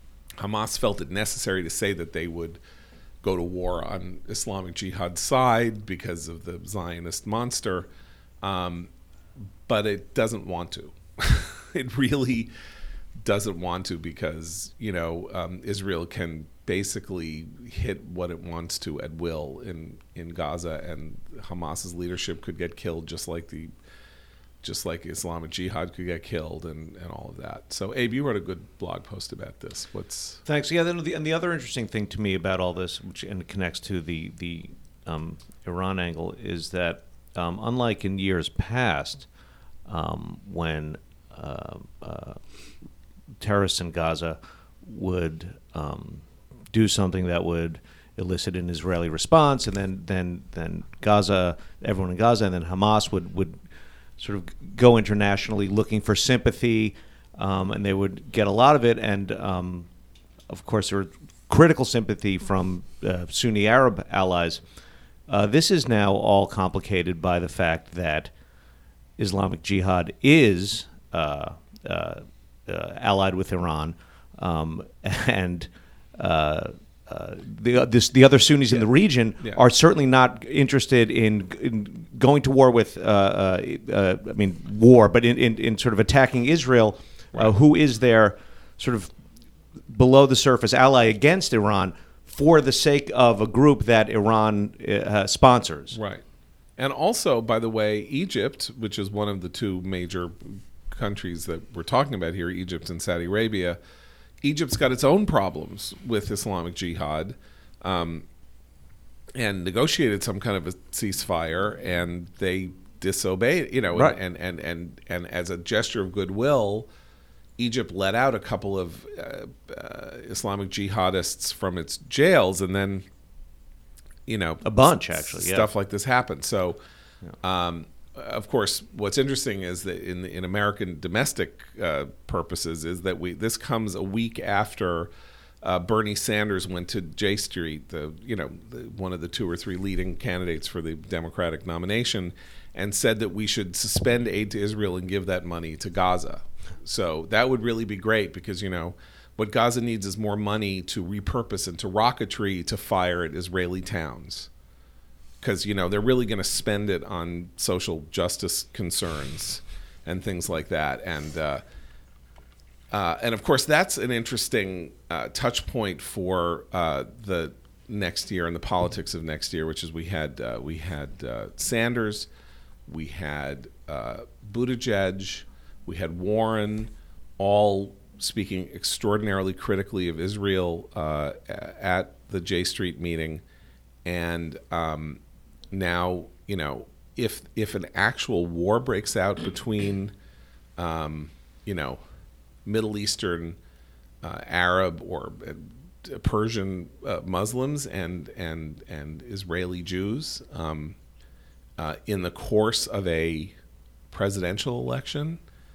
Hamas felt it necessary to say that they would go to war on Islamic Jihad's side because of the Zionist monster, um, but it doesn't want to. It really doesn't want to because, you know, um, Israel can basically hit what it wants to at will in, in Gaza, and Hamas's leadership could get killed just like the just like Islamic Jihad could get killed and, and all of that. So, Abe, you wrote a good blog post about this. What's Thanks. Yeah, then the, and the other interesting thing to me about all this, which and it connects to the the um, Iran angle, is that um, unlike in years past, um, when uh, uh, terrorists in Gaza would um, do something that would elicit an Israeli response, and then then then Gaza, everyone in Gaza, and then Hamas would would sort of go internationally looking for sympathy, um, and they would get a lot of it. And um, of course, there were critical sympathy from uh, Sunni Arab allies. Uh, this is now all complicated by the fact that Islamic Jihad is uh, uh, uh, allied with Iran, um, and uh, uh, the this, the other Sunnis yeah. in the region yeah. are certainly not interested in, in going to war with, uh, uh, uh, I mean, war, but in, in, in sort of attacking Israel, right. uh, who is their sort of below the surface ally against Iran for the sake of a group that Iran uh, sponsors. Right. And also, by the way, Egypt, which is one of the two major countries that we're talking about here, Egypt and Saudi Arabia, Egypt's got its own problems with Islamic Jihad, um, and negotiated some kind of a ceasefire, and they disobeyed, you know, right. and, and, and, and as a gesture of goodwill, Egypt let out a couple of uh, uh, Islamic jihadists from its jails, and then, you know, a bunch actually, yeah. stuff like this happened. So, um, of course, what's interesting is that in in American domestic uh, purposes is that we this comes a week after uh, Bernie Sanders went to J Street, the you know the, one of the two or three leading candidates for the Democratic nomination, and said that we should suspend aid to Israel and give that money to Gaza. So that would really be great, because you know what Gaza needs is more money to repurpose into rocketry to fire at Israeli towns. Because, you know, they're really going to spend it on social justice concerns and things like that. And, uh, uh, and of course, that's an interesting uh, touch point for uh, the next year and the politics of next year, which is we had, uh, we had uh, Sanders, we had uh, Buttigieg, we had Warren, all speaking extraordinarily critically of Israel uh, at the J Street meeting. And um, now, you know, if if an actual war breaks out between, um, you know, Middle Eastern, uh, Arab or uh, Persian uh, Muslims and and and Israeli Jews um, uh, in the course of a presidential election,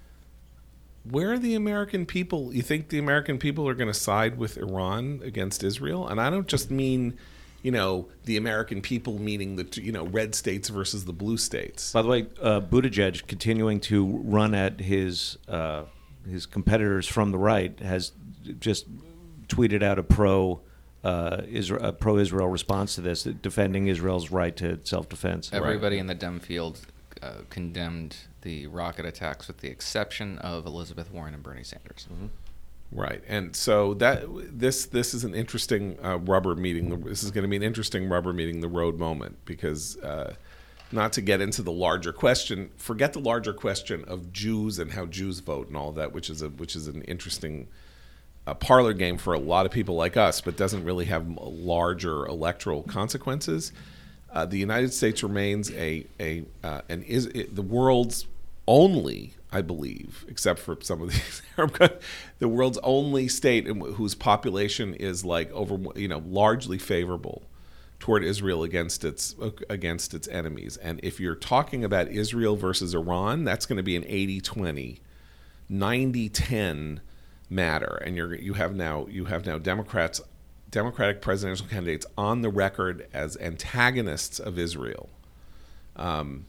where are the American people? You think the American people are going to side with Iran against Israel? And I don't just mean, you know, the American people, meaning the, you know, red states versus the blue states. By the way, uh, Buttigieg, continuing to run at his uh, his competitors from the right, has just tweeted out a pro uh, Israel, a pro Israel response to this, defending Israel's right to self defense. Everybody right. in the Dem field uh, condemned the rocket attacks, with the exception of Elizabeth Warren and Bernie Sanders. Mm-hmm. Right, and so that this this is an interesting uh, rubber meeting. This is going to be an interesting rubber meeting the road moment, because uh, not to get into the larger question, forget the larger question of Jews and how Jews vote and all of that, which is a which is an interesting uh, parlor game for a lot of people like us, but doesn't really have larger electoral consequences. Uh, the United States remains a a uh, an is it, the world's only, I believe, except for some of these Arab countries, the world's only state in whose population is like over, you know, largely favorable toward Israel against its against its enemies. And if you're talking about Israel versus Iran, that's going to be an eighty twenty, ninety ten matter. And you're you have now you have now Democrats, Democratic presidential candidates on the record as antagonists of Israel. Um,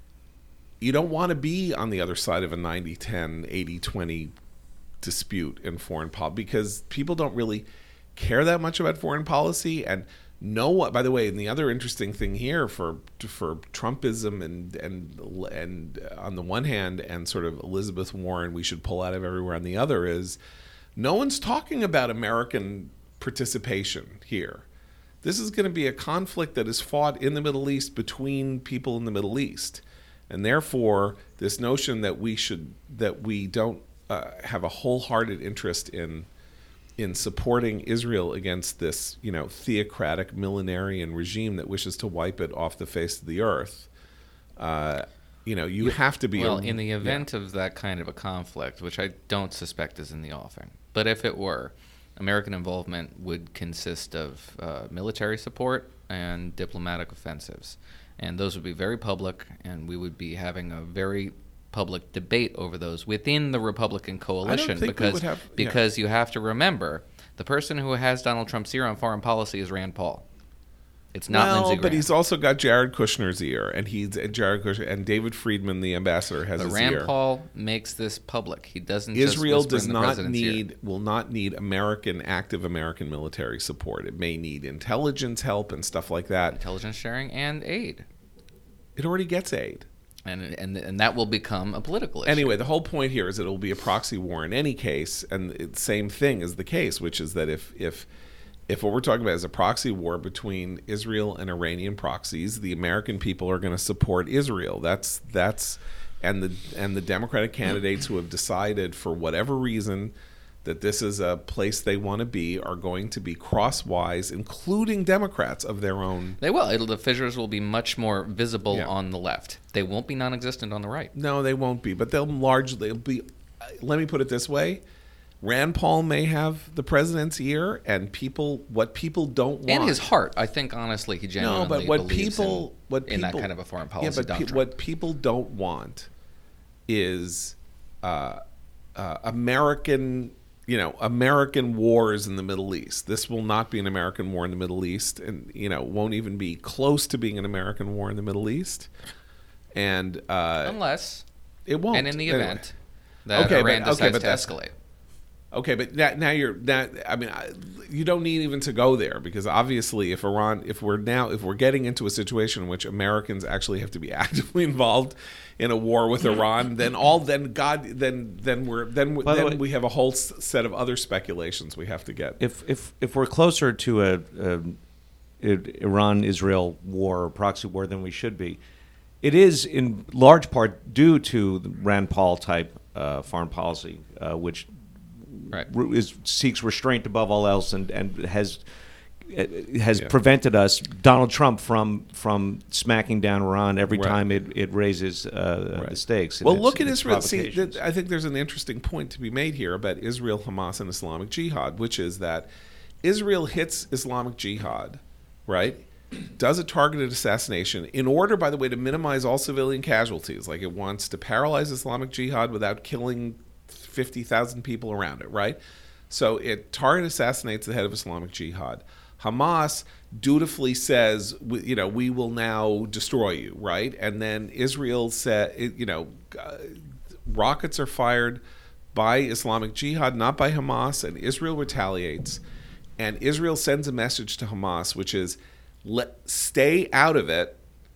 You don't want to be on the other side of a ninety ten, eighty twenty dispute in foreign policy, because people don't really care that much about foreign policy. And no one, by the way, and the other interesting thing here for for Trumpism and and and on the one hand, and sort of Elizabeth Warren, we should pull out of everywhere on the other, is no one's talking about American participation here. This is going to be a conflict that is fought in the Middle East between people in the Middle East. And therefore, this notion that we should that we don't uh, have a wholehearted interest in in supporting Israel against this, you know, theocratic millenarian regime that wishes to wipe it off the face of the earth, uh, you know, you have to be. Well, a, in the event yeah. of that kind of a conflict, which I don't suspect is in the offing, but if it were, American involvement would consist of uh, military support and diplomatic offensives. And those would be very public, and we would be having a very public debate over those within the Republican coalition, think we because would have- yeah. because you have to remember The person who has Donald Trump's ear on foreign policy is Rand Paul. It's not well, Lindsey Graham. but he's also got Jared Kushner's ear, and he's and Jared Kushner and David Friedman, the ambassador, has But his Rand ear. Paul makes this public. He doesn't. Israel just whisper does in the not president's ear. need, will not need American, active American military support. It may need intelligence help and stuff like that. intelligence sharing and aid, It already gets aid. and and and that will become a political issue. Anyway, the whole point here is that it will be a proxy war in any case, and the same thing is the case, which is that if if if what we're talking about is a proxy war between Israel and Iranian proxies, the American people are going to support Israel. That's that's and the and the Democratic candidates who have decided for whatever reason that this is a place they want to be are going to be crosswise, including Democrats of their own. They will. It'll, the fissures will be much more visible Yeah. on the left. They won't be non-existent on the right. No, they won't be, but they'll largely be. Let me put it this way: Rand Paul may have the president's ear, and people, what people don't want, And his heart. I think, honestly, he genuinely no, but what believes people, in, what in people, that kind of a foreign yeah, policy but pe- doctrine. what people don't want is uh, uh, American, you know, American wars in the Middle East. This will not be an American war in the Middle East, and you know, won't even be close to being an American war in the Middle East. And uh, Unless, it won't. and in the Anyway. event that Okay, Iran but- okay, decides but to that's- escalate. Okay, but that, now you're that. I mean, I, you don't need even to go there because obviously, if Iran, if we're now, if we're getting into a situation in which Americans actually have to be actively involved in a war with Iran, then all, then God, then then we're then we- By the then way- we have a whole s- set of other speculations we have to get. If if if we're closer to a, a, Iran-Israel war or proxy war than we should be, it is in large part due to the Rand Paul type uh, foreign policy, uh, which Right. re- is seeks restraint above all else, and and has uh, has Yeah. prevented us, Donald Trump, from from smacking down Iran every Right. time it it raises uh, Right. the stakes. in Well, its- look at in its Israel. See, provocations. th- I think there's an interesting point to be made here about Israel, Hamas, and Islamic Jihad, which is that Israel hits Islamic Jihad, right? Does a targeted assassination in order, by the way, to minimize all civilian casualties. Like it wants to paralyze Islamic Jihad without killing fifty thousand people around it, right? So it target assassinates the head of Islamic Jihad. Hamas dutifully says, we- you know, we will now destroy you, right? And then Israel said, you know, uh, rockets are fired by Islamic Jihad, not by Hamas, and Israel retaliates. And Israel sends a message to Hamas, which is, let stay out of it.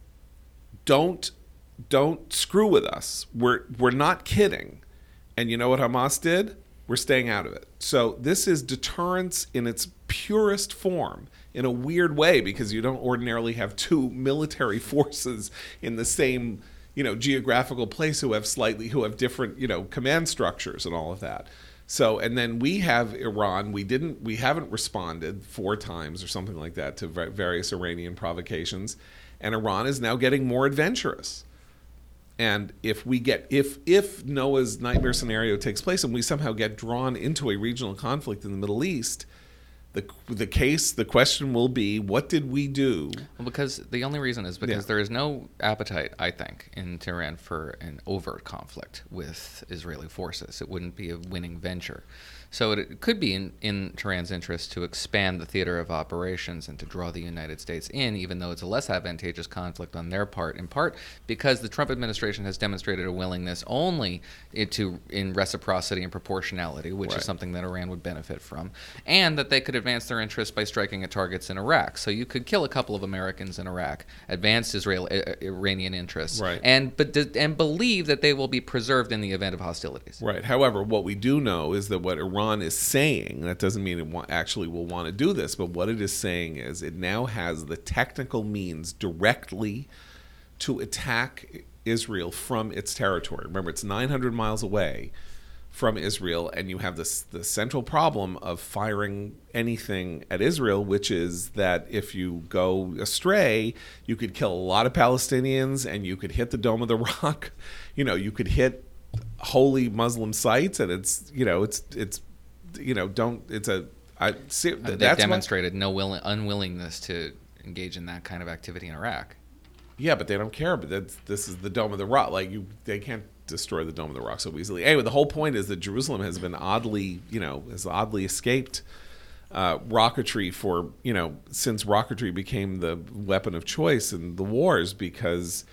Don't don't screw with us. We're we're not kidding. And you know what Hamas did? We're staying out of it. So this is deterrence in its purest form, in a weird way, because you don't ordinarily have two military forces in the same, you know, geographical place who have slightly who have different, you know, command structures and all of that. So, and then we have Iran. We didn't, we haven't responded four times or something like that to va- various Iranian provocations, and Iran is now getting more adventurous. And if we get, if if Noah's nightmare scenario takes place and we somehow get drawn into a regional conflict in the Middle East, the the case, the question will be, what did we do? Well, because the only reason is because Yeah. there is no appetite, I think, in Tehran for an overt conflict with Israeli forces. It wouldn't be a winning venture. So it, it could be in, in Tehran's interest to expand the theater of operations and to draw the United States in, even though it's a less advantageous conflict on their part, in part because the Trump administration has demonstrated a willingness only to in reciprocity and proportionality, which Right. is something that Iran would benefit from, and that they could advance their interests by striking at targets in Iraq. So you could kill a couple of Americans in Iraq, advance Israel, uh, Iranian interests, Right. and but and believe that they will be preserved in the event of hostilities. Right. However, what we do know is that what Iran is saying, that doesn't mean it wa- actually will want to do this, but what it is saying is it now has the technical means directly to attack Israel from its territory. Remember, it's nine hundred miles away from Israel, and you have this the central problem of firing anything at Israel, which is that if you go astray, you could kill a lot of Palestinians, and you could hit the Dome of the Rock. You know, you could hit holy Muslim sites, and it's you know it's it's you know don't it's a I see Uh, that's They've what- demonstrated no will, unwillingness to engage in that kind of activity in Iraq. Yeah, but they don't care. But that's, this is the Dome of the Rock. Like you, they can't destroy the Dome of the Rock so easily. Anyway, the whole point is that Jerusalem has been oddly, you know, has oddly escaped uh, rocketry for, you know, since rocketry became the weapon of choice in the wars, because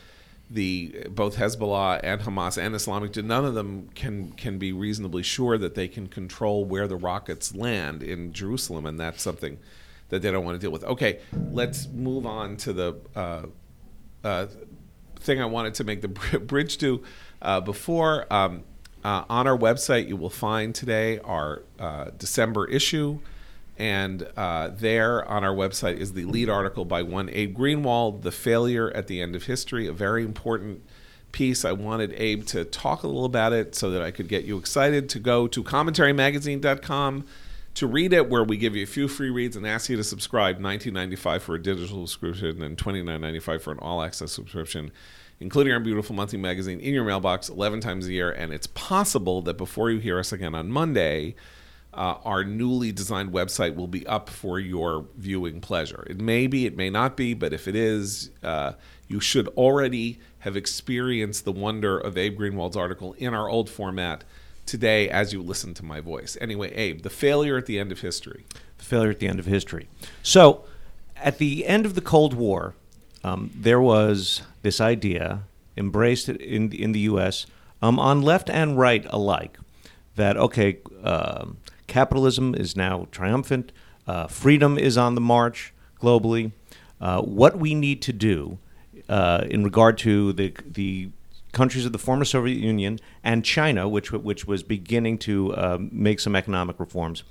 the both Hezbollah and Hamas and Islamic Jihad, none of them can can be reasonably sure that they can control where the rockets land in Jerusalem, and that's something that they don't want to deal with. Okay, let's move on to the uh, uh, thing I wanted to make the bridge to uh, before. Um, uh, on our website, you will find today our uh, December issue. And uh, there on our website is the lead article by one Abe Greenwald, The Failure at the End of History, a very important piece. I wanted Abe to talk a little about it so that I could get you excited to go to commentary magazine dot com to read it, where we give you a few free reads and ask you to subscribe, nineteen ninety-five dollars for a digital subscription and twenty-nine ninety-five for an all-access subscription, including our beautiful monthly magazine in your mailbox eleven times a year. And it's possible that before you hear us again on Monday, Uh, our newly designed website will be up for your viewing pleasure. It may be, it may not be, but if it is, uh, you should already have experienced the wonder of Abe Greenwald's article in our old format today as you listen to my voice. Anyway, Abe, The Failure at the End of History. The Failure at the End of History. So, at the end of the Cold War, um, there was this idea embraced in, in the U S um, on left and right alike that, okay, um, capitalism is now triumphant. Uh, freedom is on the march globally. Uh, what we need to do uh, in regard to the the countries of the former Soviet Union and China, which which was beginning to uh, make some economic reforms,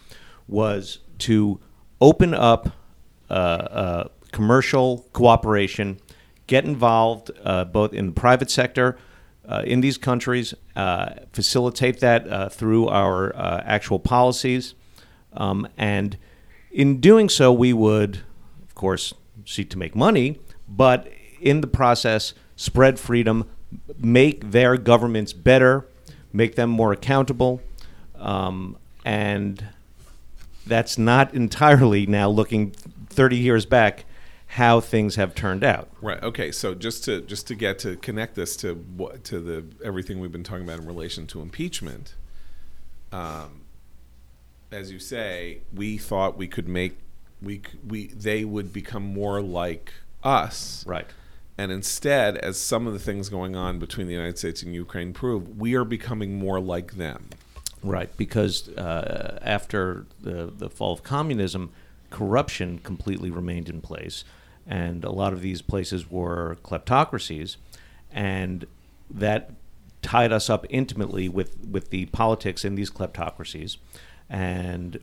was to open up uh, uh, commercial cooperation, get involved uh, both in the private sector Uh, in these countries, uh, facilitate that uh, through our uh, actual policies. Um, and in doing so, we would, of course, seek to make money, but in the process, spread freedom, make their governments better, make them more accountable. Um, and that's not entirely, now looking thirty years back, how things have turned out. Right. Okay. So just to just to get to connect this to what to the everything we've been talking about in relation to impeachment, um, as you say, we thought we could make we c- we they would become more like us. Right. And instead, as some of the things going on between the United States and Ukraine prove, we are becoming more like them. Right. Because uh, after the the fall of communism, corruption completely remained in place, and a lot of these places were kleptocracies, and that tied us up intimately with, with the politics in these kleptocracies. And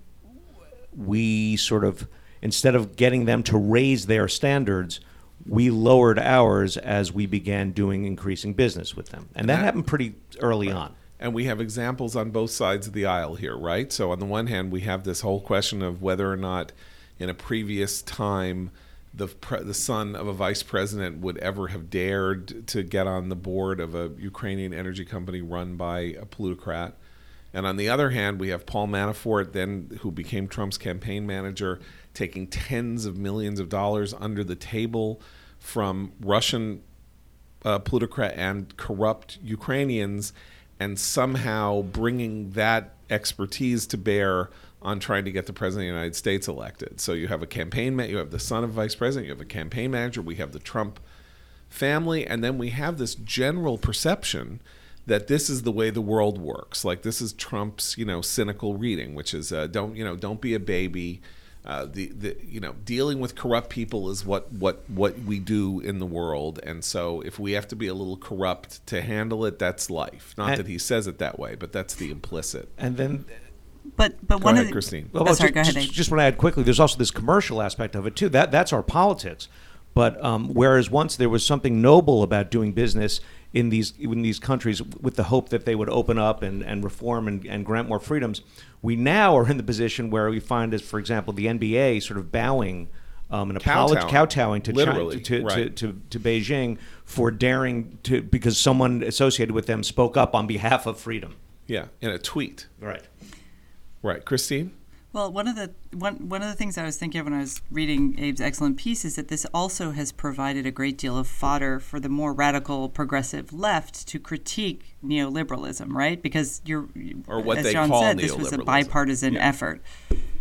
we sort of, instead of getting them to raise their standards, we lowered ours as we began doing increasing business with them. And, and that, that happened pretty early right. on. And we have examples on both sides of the aisle here, right? So on the one hand, we have this whole question of whether or not in a previous time the pre- the son of a vice president would ever have dared to get on the board of a Ukrainian energy company run by a plutocrat. And on the other hand, we have Paul Manafort, then who became Trump's campaign manager, taking tens of millions of dollars under the table from Russian uh, plutocrat and corrupt Ukrainians, and somehow bringing that expertise to bear on trying to get the president of the United States elected. So you have a campaign, ma- you have the son of vice president, you have a campaign manager, we have the Trump family, and then we have this general perception that this is the way the world works. Like this is Trump's, you know, cynical reading, which is uh, don't, you know, don't be a baby. Uh, the, the, you know, dealing with corrupt people is what, what, what we do in the world. And so if we have to be a little corrupt to handle it, that's life. Not and, that he says it that way, but that's the implicit. And then... But but go one ahead, of the, Christine. Well, oh, sorry, just, go ahead. Just, just want to add quickly, there's also this commercial aspect of it, too. That That's our politics. But um, whereas once there was something noble about doing business in these in these countries with the hope that they would open up and, and reform and, and grant more freedoms, we now are in the position where we find, as for example, the N B A sort of bowing um, and apolog- kowtowing to, Literally, China, to, right. to, to, to Beijing for daring to, because someone associated with them spoke up on behalf of freedom. Yeah, in a tweet. Right. Right. Christine? Well, one of the one one of the things I was thinking of when I was reading Abe's excellent piece is that this also has provided a great deal of fodder for the more radical progressive left to critique neoliberalism, right? Because you're or what as they John call said, this was a neoliberalism. bipartisan yeah. effort.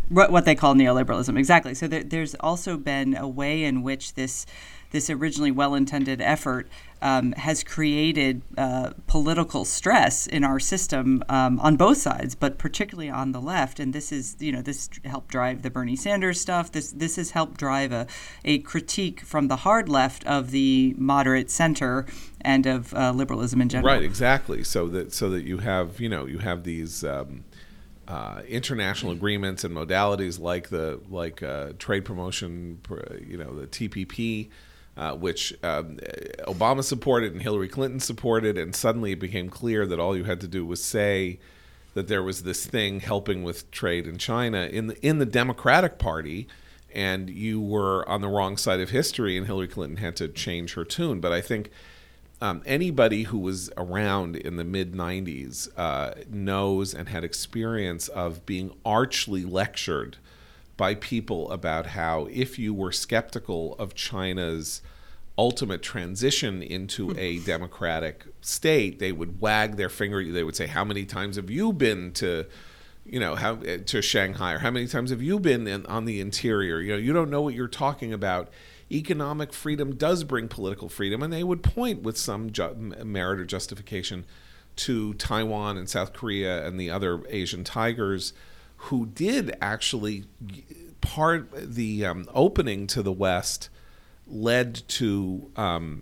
what, what they call neoliberalism. Exactly. So there, there's also been a way in which this this originally well-intended effort um, has created uh, political stress in our system um, on both sides, but particularly on the left. And this is, you know, this helped drive the Bernie Sanders stuff. This this has helped drive a, a critique from the hard left of the moderate center and of uh, liberalism in general. Right, exactly. So that so that you have, you know, you have these um, uh, international agreements and modalities like the like uh, trade promotion, you know, the T P P. Uh, which um, Obama supported and Hillary Clinton supported, and suddenly it became clear that all you had to do was say that there was this thing helping with trade in China in the, in the Democratic Party, and you were on the wrong side of history, and Hillary Clinton had to change her tune. But I think um, anybody who was around in the mid nineties uh, knows and had experience of being archly lectured by people about how if you were skeptical of China's ultimate transition into a democratic state, they would wag their finger. They would say, "How many times have you been to, you know, how to Shanghai, or how many times have you been in, on the interior? You know, you don't know what you're talking about. Economic freedom does bring political freedom," and they would point with some ju- merit or justification to Taiwan and South Korea and the other Asian tigers, who did actually part the um, opening to the West led to um,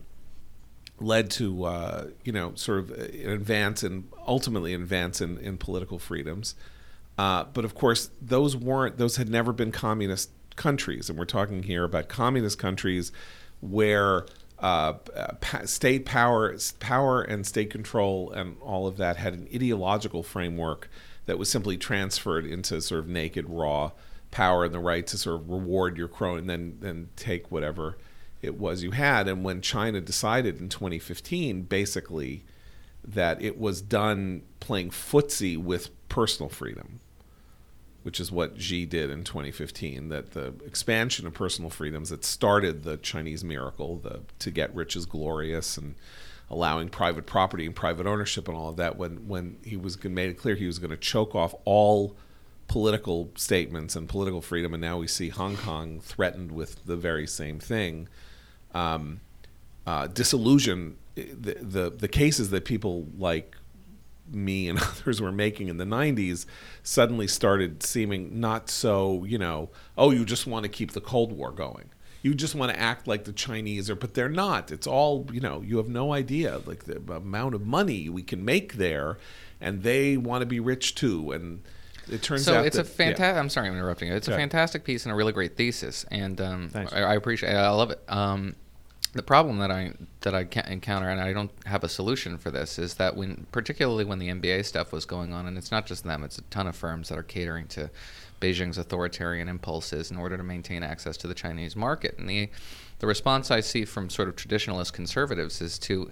led to uh, you know sort of an advance and ultimately an advance in, in political freedoms. Uh, but of course, those weren't those had never been communist countries, and we're talking here about communist countries where uh, pa- state power, power and state control and all of that had an ideological framework that was simply transferred into sort of naked, raw power and the right to sort of reward your crony and then, then take whatever it was you had. And when China decided in twenty fifteen, basically, that it was done playing footsie with personal freedom, which is what Xi did in twenty fifteen, that the expansion of personal freedoms that started the Chinese miracle, the to get rich is glorious, and allowing private property and private ownership and all of that, when, when he was made it clear he was going to choke off all political statements and political freedom, and now we see Hong Kong threatened with the very same thing. Um, uh, disillusion, the, the the cases that people like me and others were making in the nineties suddenly started seeming not so, you know, oh, you just want to keep the Cold War going. You just want to act like the Chinese are, but they're not. It's all, you know, you have no idea, like the amount of money we can make there, and they want to be rich too. And it turns so out it's that, a fantastic. yeah. I'm sorry, I'm interrupting you. It's Okay. a fantastic piece and a really great thesis, and um, Thanks. I, I appreciate it. I love it. Um, the problem that I that I can encounter, and I don't have a solution for this, is that when, particularly when the N B A stuff was going on, and it's not just them, it's a ton of firms that are catering to Beijing's authoritarian impulses in order to maintain access to the Chinese market. And the the response I see from sort of traditionalist conservatives is to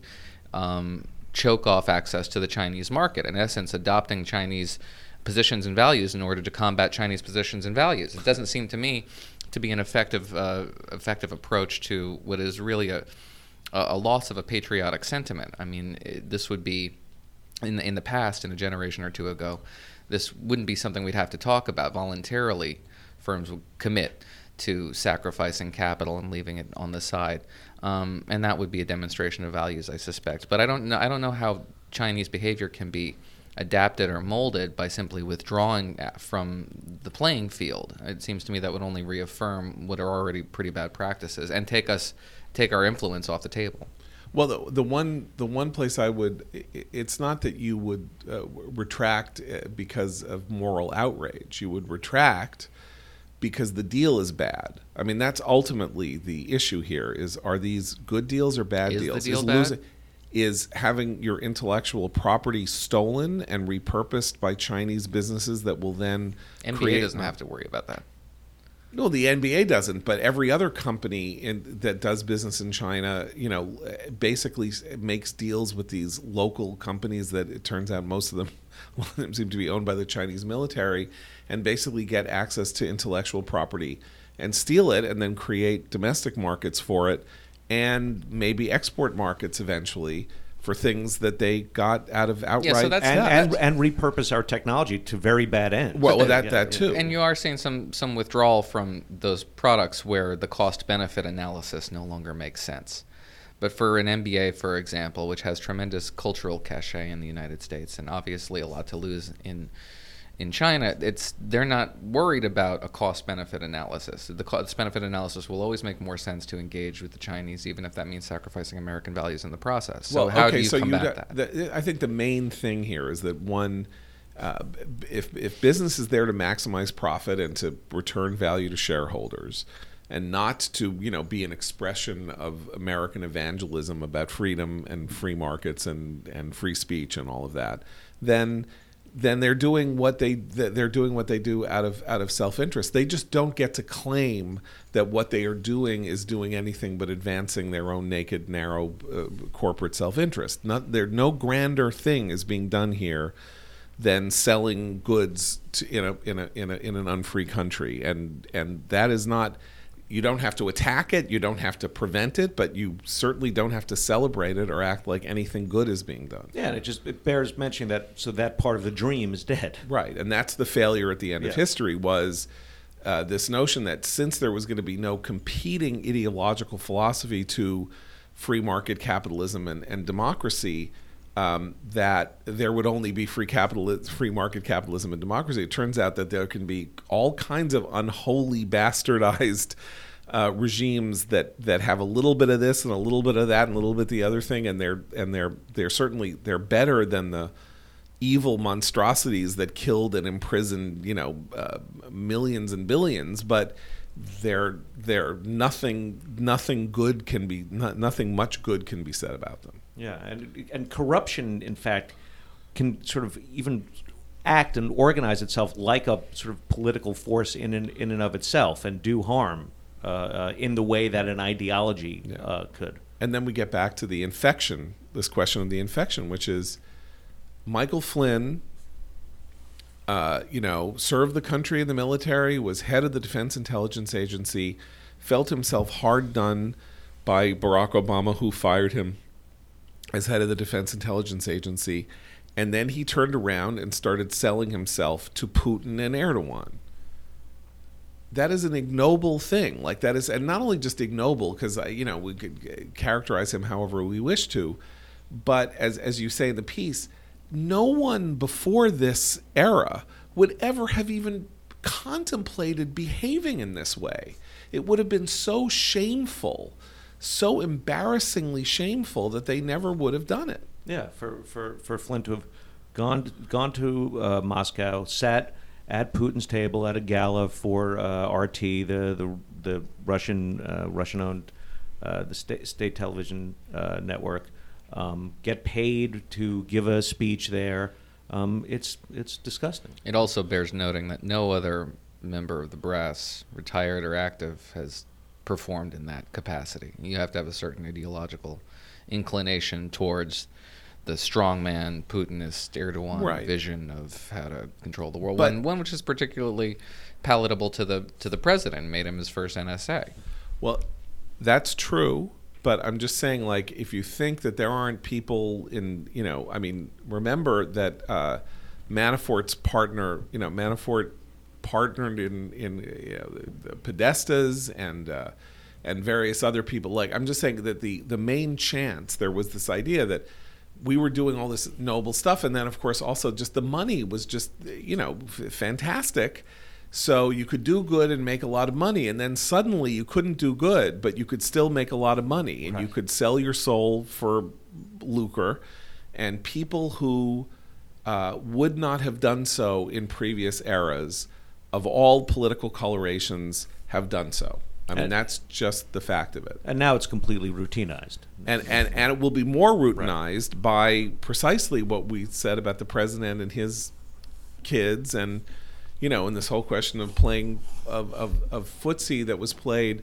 um, choke off access to the Chinese market, in essence adopting Chinese positions and values in order to combat Chinese positions and values. It doesn't seem to me to be an effective uh, effective approach to what is really a a loss of a patriotic sentiment. I mean, it, this would be, in the, in the past, in a generation or two ago, this wouldn't be something we'd have to talk about. Voluntarily, firms would commit to sacrificing capital and leaving it on the side, um, and that would be a demonstration of values, I suspect. But I don't know. I don't know how Chinese behavior can be adapted or molded by simply withdrawing from the playing field. It seems to me that would only reaffirm what are already pretty bad practices and take us take our influence off the table. Well, the, the one the one place I would, it's not that you would uh, retract because of moral outrage. You would retract because the deal is bad. I mean, that's ultimately the issue here: is are these good deals or bad Is the deals? deal is bad? losing, is having your intellectual property stolen and repurposed by Chinese businesses that will then N B A create. doesn't have to worry about that. No, the N B A doesn't, but every other company in, that does business in China, you know, basically makes deals with these local companies that it turns out most of them, a lot of them seem to be owned by the Chinese military, and basically get access to intellectual property and steal it and then create domestic markets for it and maybe export markets eventually for things that they got out of outright Yeah, so that's- and, theft. and and repurpose our technology to very bad ends. well, well, that Yeah, that yeah. too. And you are seeing some some withdrawal from those products where the cost benefit analysis no longer makes sense. But for an M B A, for example, which has tremendous cultural cachet in the United States and obviously a lot to lose in in China, it's they're not worried about a cost benefit analysis. The cost benefit analysis will always make more sense to engage with the Chinese, even if that means sacrificing American values in the process. So how do you combat got- that? the- I think the main thing here is that one, uh, if if business is there to maximize profit and to return value to shareholders, and not to you know be an expression of American evangelism about freedom and free markets and, and free speech and all of that, then then they're doing what they they're doing what they do out of out of self-interest. They just don't get to claim that what they are doing is doing anything but advancing their own naked, narrow uh, corporate self-interest. Not there, no grander thing is being done here than selling goods to, in a in a in a in an unfree country, and and that is not. You don't have to attack it, you don't have to prevent it, but you certainly don't have to celebrate it or act like anything good is being done. Yeah, and it just it bears mentioning that so that part of the dream is dead. Right, and that's the failure at the end Yeah. of history was uh, this notion that since there was going to be no competing ideological philosophy to free market capitalism and, and democracy, um, that there would only be free capital, free market capitalism and democracy. It turns out that there can be all kinds of unholy, bastardized uh, regimes that, that have a little bit of this and a little bit of that and a little bit of the other thing, and they're and they're they're certainly they're better than the evil monstrosities that killed and imprisoned you know uh, millions and billions, but they're they're nothing nothing good can be not, nothing much good can be said about them. Yeah, and and corruption, in fact, can sort of even act and organize itself like a sort of political force in and, in and of itself, and do harm uh, uh, in the way that an ideology Yeah. uh, could. And then we get back to the infection, this question of the infection, which is Michael Flynn, uh, you know, served the country in the military, was head of the Defense Intelligence Agency, felt himself hard done by Barack Obama, who fired him as head of the Defense Intelligence Agency, and then he turned around and started selling himself to Putin and Erdogan. That is an ignoble thing. Like that is, and not only just ignoble, because you know we could characterize him however we wish to, but as as you say in the piece, no one before this era would ever have even contemplated behaving in this way. It would have been so shameful, so embarrassingly shameful that they never would have done it. Yeah, for, for, for Flynn to have gone gone to uh, Moscow, sat at Putin's table at a gala for uh, R T, the the the Russian uh, Russian owned uh, the state state television uh, network, um, get paid to give a speech there. Um, it's it's disgusting. It also bears noting that no other member of the brass, retired or active, has performed in that capacity. You have to have a certain ideological inclination towards the strongman Putinist Erdogan Right. vision of how to control the world. But- one, one which is particularly palatable to the to the president, made him his first N S A. Well, that's true, but I'm just saying, like, if you think that there aren't people in, you know, I mean, remember that uh, Manafort's partner, you know, Manafort partnered in in you know, the, the Podestas and uh, and various other people. Like, I'm just saying that the the main chance there was this idea that we were doing all this noble stuff, and then of course also just the money was just you know f- fantastic. So you could do good and make a lot of money, and then suddenly you couldn't do good, but you could still make a lot of money, and you Right. could sell your soul for lucre. And people who uh, would not have done so in previous eras, of all political colorations, have done so. I mean, And- that's just the fact of it. And now it's completely routinized. And, and and it will be more routinized by precisely what we said about the president and his kids, and you know, and this whole question of playing of of, of footsie that was played.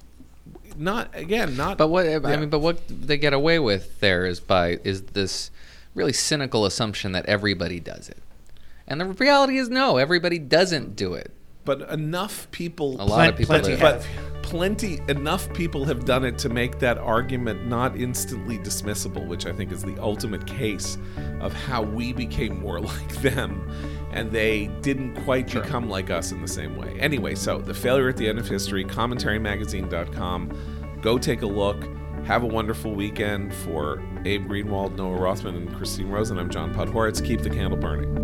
Not again, not. But what I yeah. mean, but what they get away with there is by is this really cynical assumption that everybody does it, and the reality is no, everybody doesn't do it. But enough people. A lot of people But, do. but plenty, enough people have done it to make that argument not instantly dismissible, which I think is the ultimate case of how we became more like them, and they didn't quite Sure. become like us in the same way. Anyway, so The Failure at the End of History, commentary magazine dot com. Go take a look. Have a wonderful weekend. For Abe Greenwald, Noah Rothman, and Christine Rosen, I'm John Podhoretz. Keep the candle burning.